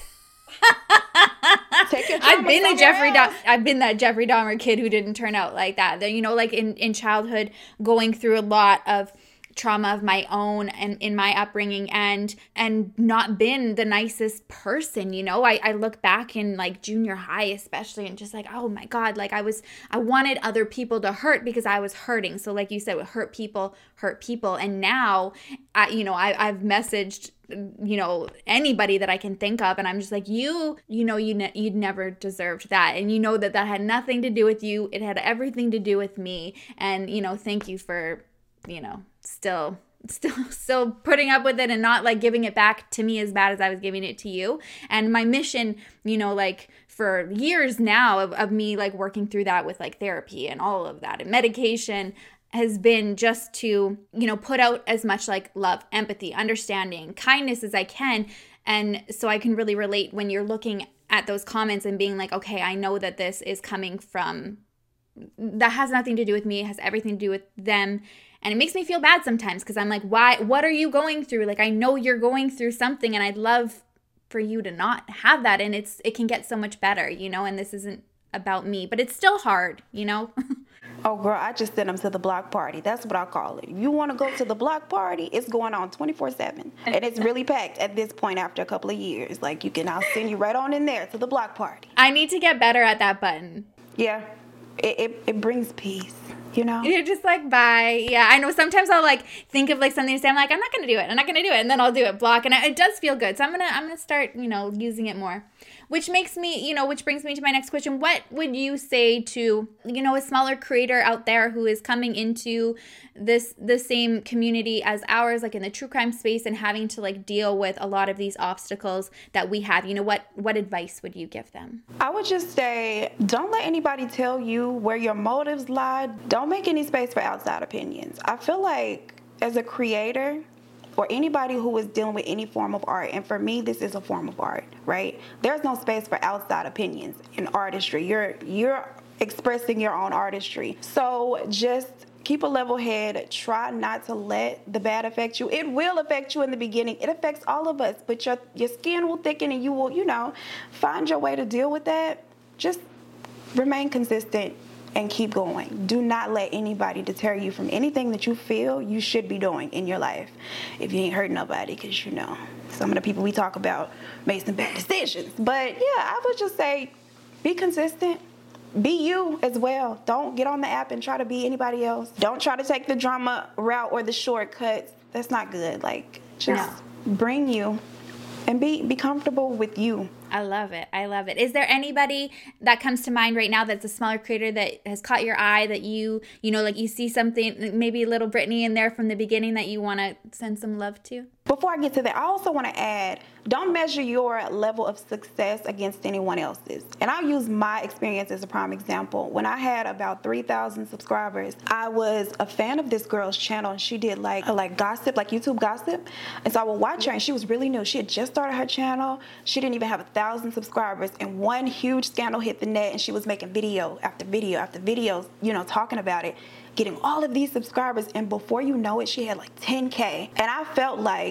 Speaker 2: I've been a Jeffrey Dahmer. I've been that Jeffrey Dahmer kid who didn't turn out like that. You know, like in, in childhood, going through a lot of trauma of my own and in my upbringing, and and not been the nicest person. You know, I, I look back in like junior high especially and just like, oh my God, like I was, I wanted other people to hurt because I was hurting. So like you said, hurt people, hurt people. And now, I, you know, I, I've messaged, you know, anybody that I can think of, and I'm just like, you, you know, you ne- you'd never deserved that, and you know that that had nothing to do with you. It had everything to do with me, and you know, thank you for, you know, still, still, still putting up with it and not like giving it back to me as bad as I was giving it to you. And my mission, you know, like for years now of, of me like working through that with like therapy and all of that and medication, has been just to, you know, put out as much like love, empathy, understanding, kindness as I can. And so I can really relate when you're looking at those comments and being like, okay, I know that this is coming from, that has nothing to do with me. It has everything to do with them. And it makes me feel bad sometimes because I'm like, why, what are you going through? Like, I know you're going through something and I'd love for you to not have that. And it's, it can get so much better, you know, and this isn't about me, but it's still hard, you know?
Speaker 3: Oh, girl, I just sent them to the block party. That's what I call it. If you want to go to the block party, it's going on twenty-four seven. And it's really packed at this point after a couple of years. Like, you can, I'll send you right on in there to the block party.
Speaker 2: I need to get better at that button.
Speaker 3: Yeah. It, it, it brings peace, you know?
Speaker 2: You're just like, bye. Yeah, I know sometimes I'll like think of like something to say. I'm like, I'm not going to do it. I'm not going to do it. And then I'll do it, block. And it does feel good. So I'm going to, I'm going to start, you know, using it more. Which makes me, you know, which brings me to my next question. What would you say to, you know, a smaller creator out there who is coming into this, the same community as ours, like in the true crime space, and having to like deal with a lot of these obstacles that we have? You know, what, what advice would you give them?
Speaker 3: I would just say, don't let anybody tell you where your motives lie. Don't make any space for outside opinions. I feel like as a creator, or anybody who is dealing with any form of art, and for me, this is a form of art, right? There's no space for outside opinions in artistry. You're you're expressing your own artistry. So just keep a level head. Try not to let the bad affect you. It will affect you in the beginning. It affects all of us, but your your skin will thicken and you will, you know, find your way to deal with that. Just remain consistent and keep going. Do not let anybody deter you from anything that you feel you should be doing in your life. If you ain't hurt nobody, because you know, some of the people we talk about made some bad decisions. But yeah, I would just say, be consistent. Be you as well. Don't get on the app and try to be anybody else. Don't try to take the drama route or the shortcuts. That's not good. Like, just no. Bring you and be, be comfortable with you.
Speaker 2: I love it. I love it. Is there anybody that comes to mind right now that's a smaller creator that has caught your eye, that you, you know, like you see something, maybe little Brittany in there from the beginning that you want to send some love to?
Speaker 3: Before I get to that, I also want to add, don't measure your level of success against anyone else's. And I'll use my experience as a prime example. When I had about three thousand subscribers, I was a fan of this girl's channel, and she did like, like gossip, like YouTube gossip. And so I would watch her, and she was really new. She had just started her channel. She didn't even have a thousand subscribers, and one huge scandal hit the net, and she was making video after video after video, you know, talking about it, getting all of these subscribers, and before you know it, she had like ten K. And I felt like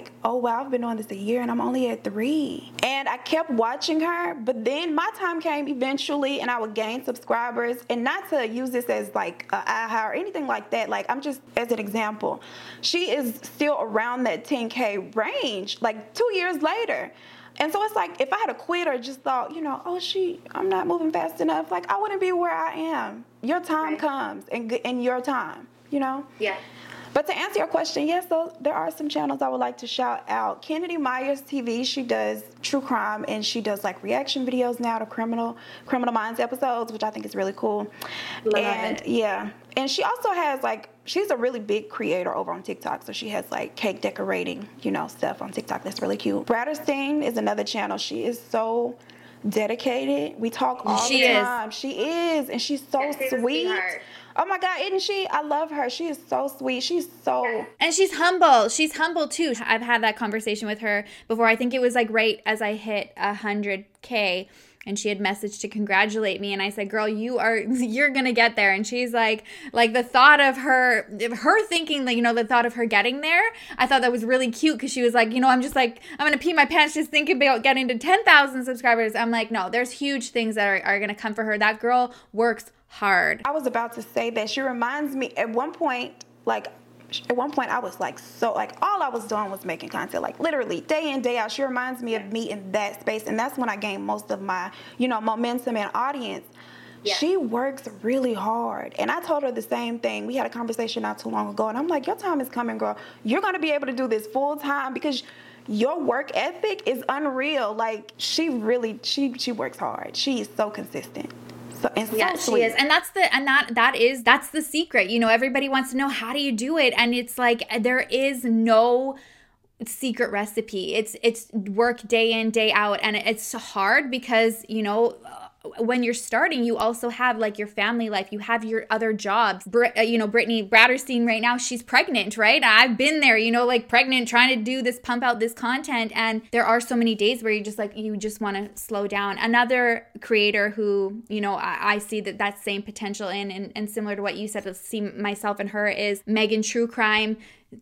Speaker 3: like, oh, wow, I've been doing this a year and I'm only at three. And I kept watching her, but then my time came eventually and I would gain subscribers. And not to use this as like a aha or anything like that. Like, I'm just, as an example, she is still around that ten K range, like two years later. And so it's like, if I had to quit or just thought, you know, oh, she, I'm not moving fast enough, like, I wouldn't be where I am. Your time
Speaker 2: right.
Speaker 3: comes in, in your time, you know?
Speaker 2: Yeah.
Speaker 3: But to answer your question, yes, so there are some channels I would like to shout out. Kennedy Myers T V, she does true crime, and she does, like, reaction videos now to Criminal Criminal Minds episodes, which I think is really cool.
Speaker 2: Love
Speaker 3: and,
Speaker 2: it.
Speaker 3: Yeah. And she also has, like, she's a really big creator over on TikTok, so she has, like, cake decorating, you know, stuff on TikTok. That's really cute. Bradderstein is another channel. She is so dedicated. We talk all
Speaker 2: she
Speaker 3: the
Speaker 2: is.
Speaker 3: time. She is, and she's so
Speaker 2: Yeah, she's a
Speaker 3: sweet.
Speaker 2: sweetheart.
Speaker 3: Oh my God, isn't she? I love her. She is so sweet. She's so...
Speaker 2: And she's humble. She's humble too. I've had that conversation with her before. I think it was like right as I hit one hundred K. And she had messaged to congratulate me, and I said, "Girl, you are, you're gonna get there." And she's like, like the thought of her, her thinking that, you know, the thought of her getting there, I thought that was really cute, because she was like, you know, I'm just like, I'm gonna pee my pants just thinking about getting to ten thousand subscribers. I'm like, no, there's huge things that are, are gonna come for her. That girl works hard.
Speaker 3: I was about to say that. She reminds me, at one point, like, at one point I was like, so, like, all I was doing was making content, like, literally day in, day out. She reminds me of me in that space, and that's when I gained most of my, you know, momentum and audience. Yeah. She works really hard, and I told her the same thing. We had a conversation not too long ago, and I'm like, your time is coming, girl. You're going to be able to do this full time, because your work ethic is unreal. Like, she really, she she works hard. She is so consistent. So, and so
Speaker 2: yeah,
Speaker 3: sweet.
Speaker 2: she is. And that's the, and that, that is, that's the secret. You know, everybody wants to know, how do you do it? And it's like, there is no secret recipe. It's, it's work day in, day out. And it's hard because, you know, when you're starting, you also have like your family life, you have your other jobs. Brit, uh, you know, Brittany Bradderstein right now, she's pregnant, right? I've been there, you know, like pregnant, trying to do this, pump out this content. And there are so many days where you just like, you just want to slow down. Another creator who, you know, I, I see that that same potential in, and, and similar to what you said, to see myself and her, is Megan True Crime.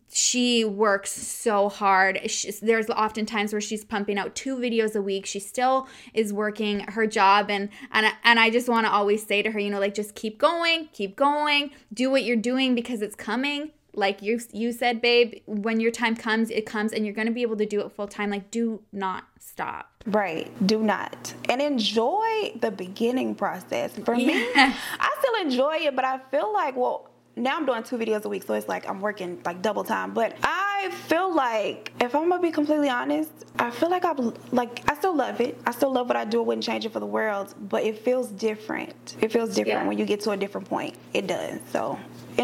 Speaker 2: She works so hard. She, there's often times where she's pumping out two videos a week. She still is working her job. And, and, and I just want to always say to her, you know, like, just keep going, keep going, do what you're doing, because it's coming. Like you, you said, babe, when your time comes, it comes, and you're going to be able to do it full time. Like, do not stop.
Speaker 3: Right. Do not. And enjoy the beginning process. For
Speaker 2: yes.
Speaker 3: me, I still enjoy it, but I feel like, well, now I'm doing two videos a week, so it's like I'm working like double time. But I feel like, if I'm gonna be completely honest, I feel like I've like I still love it. I still love what I do. I wouldn't change it for the world. But it feels different. It feels different yeah. when you get to a different point. It does. So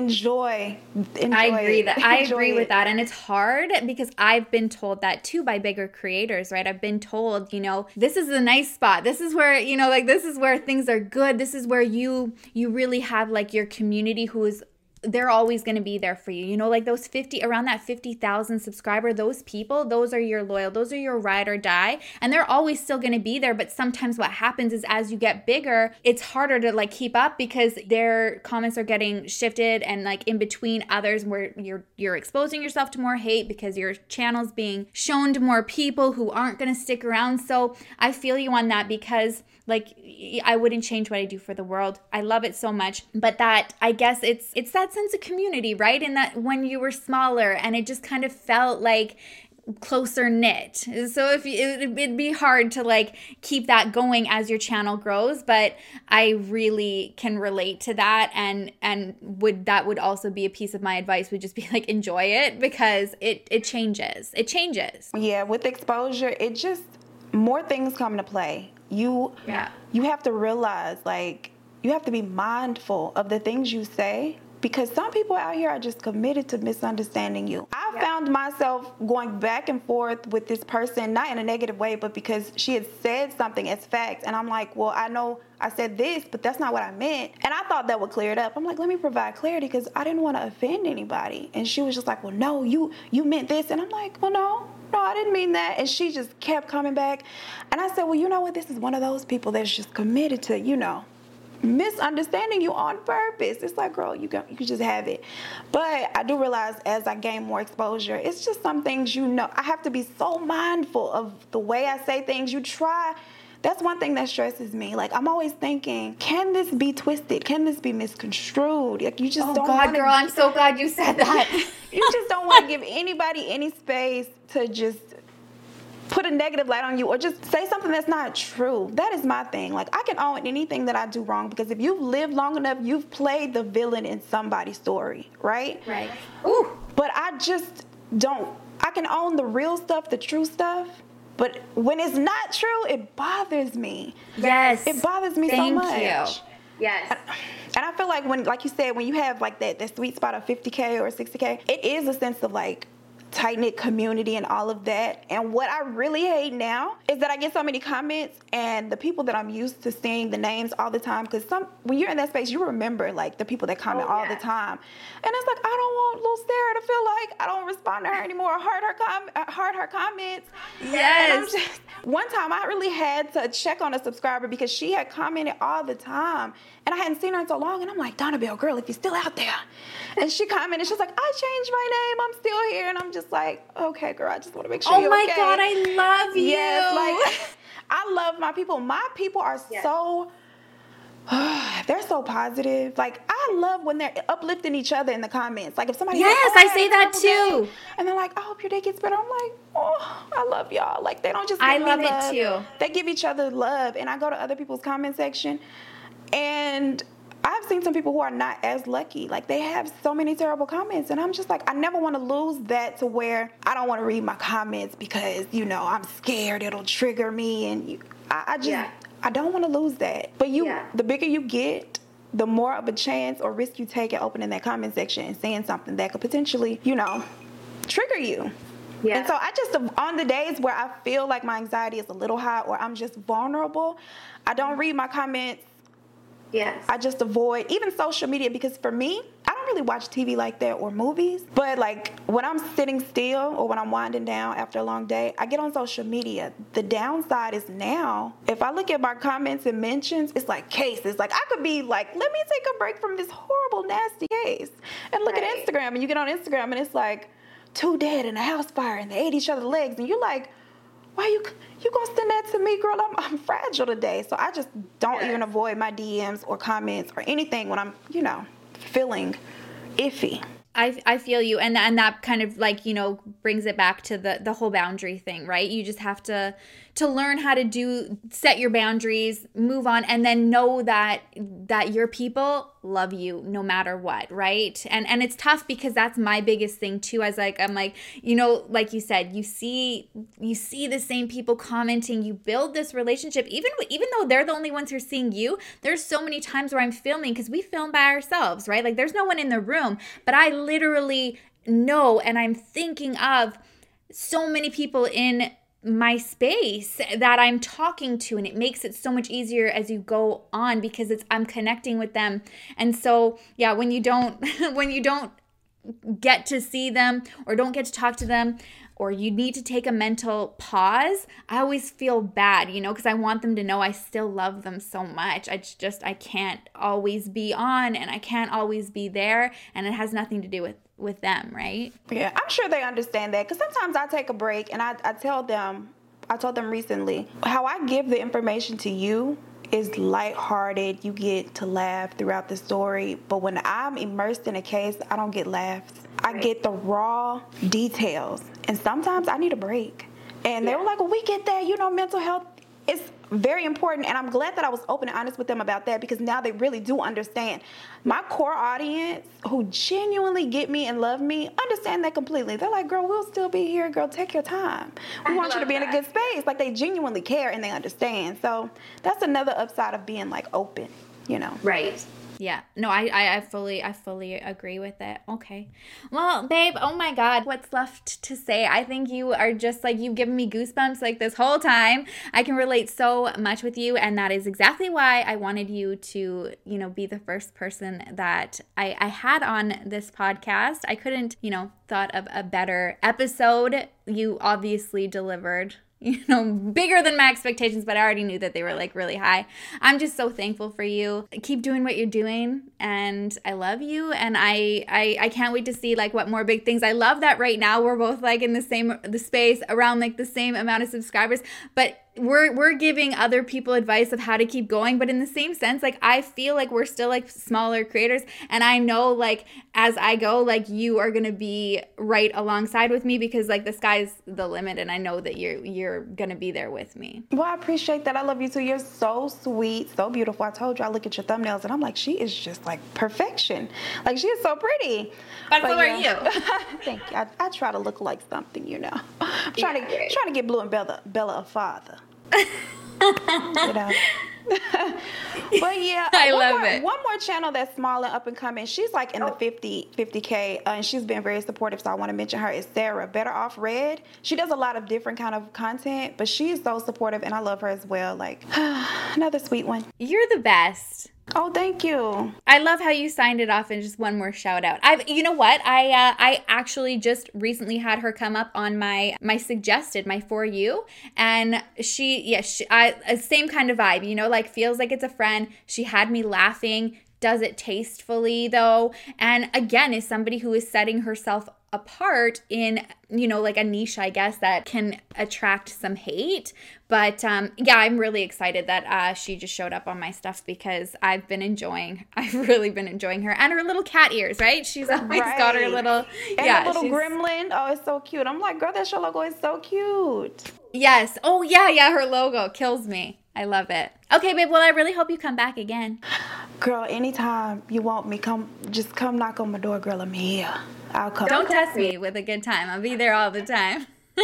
Speaker 3: enjoy. enjoy
Speaker 2: I agree that I
Speaker 3: enjoy
Speaker 2: agree
Speaker 3: it.
Speaker 2: with that, and it's hard because I've been told that too by bigger creators, right? I've been told, you know, this is a nice spot. This is where, you know, like this is where things are good. This is where you you really have like your community who is, they're always going to be there for you. You know, like those fifty, around that fifty thousand subscriber, those people, those are your loyal, those are your ride or die. And they're always still going to be there. But sometimes what happens is, as you get bigger, it's harder to like keep up, because their comments are getting shifted and like in between others, where you're, you're exposing yourself to more hate because your channel's being shown to more people who aren't going to stick around. So I feel you on that, because like, I wouldn't change what I do for the world. I love it so much. But that, I guess it's it's that sense of community, right? And that when you were smaller, and it just kind of felt like closer knit. So if you, it, it'd be hard to like keep that going as your channel grows. But I really can relate to that, and and would that would also be a piece of my advice, would just be like, enjoy it, because it it changes. It changes.
Speaker 3: Yeah, with exposure, it just, more things come into play. You
Speaker 2: yeah.
Speaker 3: you have to realize, like, you have to be mindful of the things you say, because some people out here are just committed to misunderstanding you. I yeah. found myself going back and forth with this person, not in a negative way, but because she had said something as fact, and I'm like, well, I know I said this, but that's not what I meant. And I thought that would clear it up. I'm like, let me provide clarity, because I didn't want to offend anybody. And she was just like, well, no, you you meant this. And I'm like, well, no. No, I didn't mean that. And she just kept coming back. And I said, well, you know what? This is one of those people that's just committed to, you know, misunderstanding you on purpose. It's like, girl, you got, you can just have it. But I do realize as I gain more exposure, it's just some things, you know, I have to be so mindful of the way I say things. You try. That's one thing that stresses me. Like, I'm always thinking, can this be twisted? Can this be misconstrued? Like, you just
Speaker 2: oh
Speaker 3: don't
Speaker 2: God,
Speaker 3: wanna,
Speaker 2: girl, I'm so glad you said that.
Speaker 3: you just don't want to give anybody any space to just put a negative light on you or just say something that's not true. That is my thing. Like, I can own anything that I do wrong because if you've lived long enough, you've played the villain in somebody's story, right?
Speaker 2: Right. Ooh.
Speaker 3: But I just don't. I can own the real stuff, the true stuff. But when it's not true, it bothers me.
Speaker 2: Yes.
Speaker 3: It bothers me
Speaker 2: Thank
Speaker 3: so much.
Speaker 2: you. Yes.
Speaker 3: And, and I feel like when, like you said, when you have like that, that sweet spot of fifty K or sixty K, it is a sense of like tight-knit community and all of that. And what I really hate now is that I get so many comments and the people that I'm used to seeing the names all the time, because some when you're in that space, you remember like the people that comment oh, all yeah. the time. And it's like, I don't want Lil Sarah to feel like I don't respond to her anymore or heard her, com- heard her comments.
Speaker 2: Yes.
Speaker 3: Just, one time I really had to check on a subscriber because she had commented all the time and I hadn't seen her in so long. And I'm like, Donna Bell, girl, if you're still out there. And she commented, she's like, I changed my name. I'm still here. And I'm just like, okay, girl, I just want to make sure
Speaker 2: oh
Speaker 3: you're
Speaker 2: my
Speaker 3: okay.
Speaker 2: God, I love you.
Speaker 3: Yes, like, I love my people. My people are yes. so, they're so positive. Like, I love when they're uplifting each other in the comments. Like, if somebody
Speaker 2: yes,
Speaker 3: like, oh,
Speaker 2: I say that too.
Speaker 3: Day, and they're like, I hope your day gets better. I'm like, oh, I love y'all. Like, they don't just give
Speaker 2: I
Speaker 3: me
Speaker 2: love
Speaker 3: love.
Speaker 2: it too.
Speaker 3: They give each other love. And I go to other people's comment section, and I've seen some people who are not as lucky. Like, they have so many terrible comments. And I'm just like, I never want to lose that to where I don't want to read my comments because, you know, I'm scared it'll trigger me. And you, I, I just, yeah. I don't want to lose that. But you, yeah. the bigger you get, the more of a chance or risk you take at opening that comment section and saying something that could potentially, you know, trigger you. Yeah. And so I just, on the days where I feel like my anxiety is a little high or I'm just vulnerable, I don't read my comments.
Speaker 2: Yes.
Speaker 3: I just avoid even social media because for me, I don't really watch T V like that or movies. But like when I'm sitting still or when I'm winding down after a long day, I get on social media. The downside is now, if I look at my comments and mentions, it's like cases. Like I could be like, let me take a break from this horrible, nasty case. And look right. at Instagram and you get on Instagram and it's like two dead in a house fire and they ate each other's legs. And you're like, why you you gonna send that to me, girl? I'm, I'm fragile today. So I just don't yeah. even avoid my D Ms or comments or anything when I'm, you know, feeling iffy.
Speaker 2: I, I feel you. And, and that kind of like, you know, brings it back to the, the whole boundary thing, right? You just have to to learn how to do, set your boundaries, move on, and then know that that your people love you no matter what, right? And and it's tough because that's my biggest thing too. As like, I'm like, you know, like you said, you see you see the same people commenting, you build this relationship, even, even though they're the only ones who are seeing you. There's so many times where I'm filming, because we film by ourselves, right? Like there's no one in the room, but I literally know and I'm thinking of so many people in my space that I'm talking to, and it makes it so much easier as you go on because it's I'm connecting with them. And so yeah, when you don't when you don't get to see them or don't get to talk to them, or you need to take a mental pause, I always feel bad, you know, because I want them to know I still love them so much. I just I can't always be on and I can't always be there, and it has nothing to do with with them, right?
Speaker 3: Yeah, I'm sure they understand that, because sometimes I take a break and I, I tell them, I told them recently, how I give the information to you is lighthearted. You get to laugh throughout the story, but when I'm immersed in a case, I don't get laughs. I right. get the raw details, and sometimes I need a break. And yeah. they were like, well, we get that, you know, mental health is very important, and I'm glad that I was open and honest with them about that, because now they really do understand. My core audience, who genuinely get me and love me, understand that completely. They're like, girl, we'll still be here. Girl, take your time. We want you to be that. in a good space. Like, they genuinely care and they understand. So that's another upside of being, like, open, you know.
Speaker 2: Right. Yeah. No, I, I, I fully, I fully agree with it. Okay. Well, babe, oh my God, what's left to say? I think you are just like, you've given me goosebumps like this whole time. I can relate so much with you. And that is exactly why I wanted you to, you know, be the first person that I, I had on this podcast. I couldn't, you know, thought of a better episode. You obviously delivered you know, bigger than my expectations, but I already knew that they were like really high. I'm just so thankful for you. Keep doing what you're doing, and I love you, and I, I I can't wait to see like what more big things. I love that right now we're both like in the same the space around like the same amount of subscribers, but we're we're giving other people advice of how to keep going. But in the same sense, like I feel like we're still like smaller creators, and I know like as I go, like you are gonna be right alongside with me, because like the sky's the limit, and I know that you're you're gonna be there with me.
Speaker 3: Well, I appreciate that. I love you too. You're so sweet, so beautiful. I told you, I look at your thumbnails and I'm like, she is just like perfection. Like she is so pretty.
Speaker 2: But,
Speaker 3: but
Speaker 2: so
Speaker 3: yeah.
Speaker 2: are you.
Speaker 3: Thank you. I, I try to look like something, you know. I'm trying yeah, to right. trying to get Blue and Bella Bella a father. You know. But yeah,
Speaker 2: I
Speaker 3: one
Speaker 2: love
Speaker 3: more,
Speaker 2: it.
Speaker 3: One more channel that's small and up and coming. She's like in the fifty, fifty K, uh, and she's been very supportive. So I want to mention her. Is Sarah Better Off Red? She does a lot of different kind of content, but she's so supportive, and I love her as well. Like another sweet one.
Speaker 2: You're the best.
Speaker 3: Oh, thank you.
Speaker 2: I love how you signed it off, and just one more shout out. I've, you know what? I uh, I actually just recently had her come up on my my suggested my For You, and she yeah she, I same kind of vibe, you know, like feels like it's a friend. She had me laughing. Does it tastefully though, and again is somebody who is setting herself apart in, you know, like a niche, I guess, that can attract some hate. But um, yeah, I'm really excited that uh, she just showed up on my stuff, because I've been enjoying, I've really been enjoying her. And her little cat ears, right? She's always right. got her little,
Speaker 3: and
Speaker 2: yeah,
Speaker 3: her little gremlin. Oh, it's so cute. I'm like, girl, that show logo is so cute.
Speaker 2: Yes. Oh, yeah, yeah, her logo kills me. I love it. Okay, babe, well, I really hope you come back again.
Speaker 3: Girl, anytime you want me, come, just come knock on my door, girl. I'm here. I'll come.
Speaker 2: Don't test me with a good time. I'll be there all the time.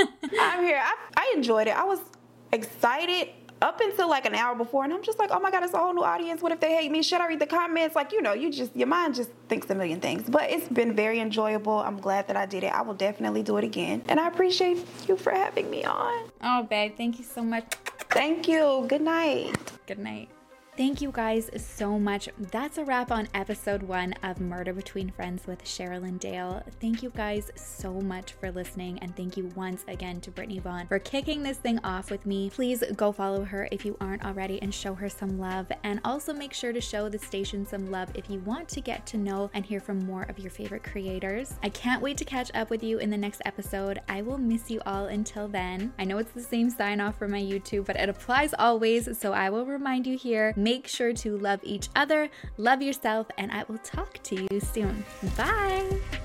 Speaker 3: I'm here. I, I enjoyed it. I was excited up until like an hour before, and I'm just like, oh my God, it's a whole new audience. What if they hate me? Should I read the comments? Like, you know, you just, your mind just thinks a million things. But it's been very enjoyable. I'm glad that I did it. I will definitely do it again. And I appreciate you for having me on.
Speaker 2: Oh, babe, thank you so much.
Speaker 3: Thank you. Good night.
Speaker 2: Good night. Thank you guys so much. That's a wrap on episode one of Murder Between Friends with Sherilyn Dale. Thank you guys so much for listening, and thank you once again to Brittany Vaughn for kicking this thing off with me. Please go follow her if you aren't already and show her some love, and also make sure to show the station some love if you want to get to know and hear from more of your favorite creators. I can't wait to catch up with you in the next episode. I will miss you all until then. I know it's the same sign off for my YouTube, but it applies always, so I will remind you here. Make sure to love each other, love yourself, and I will talk to you soon. Bye!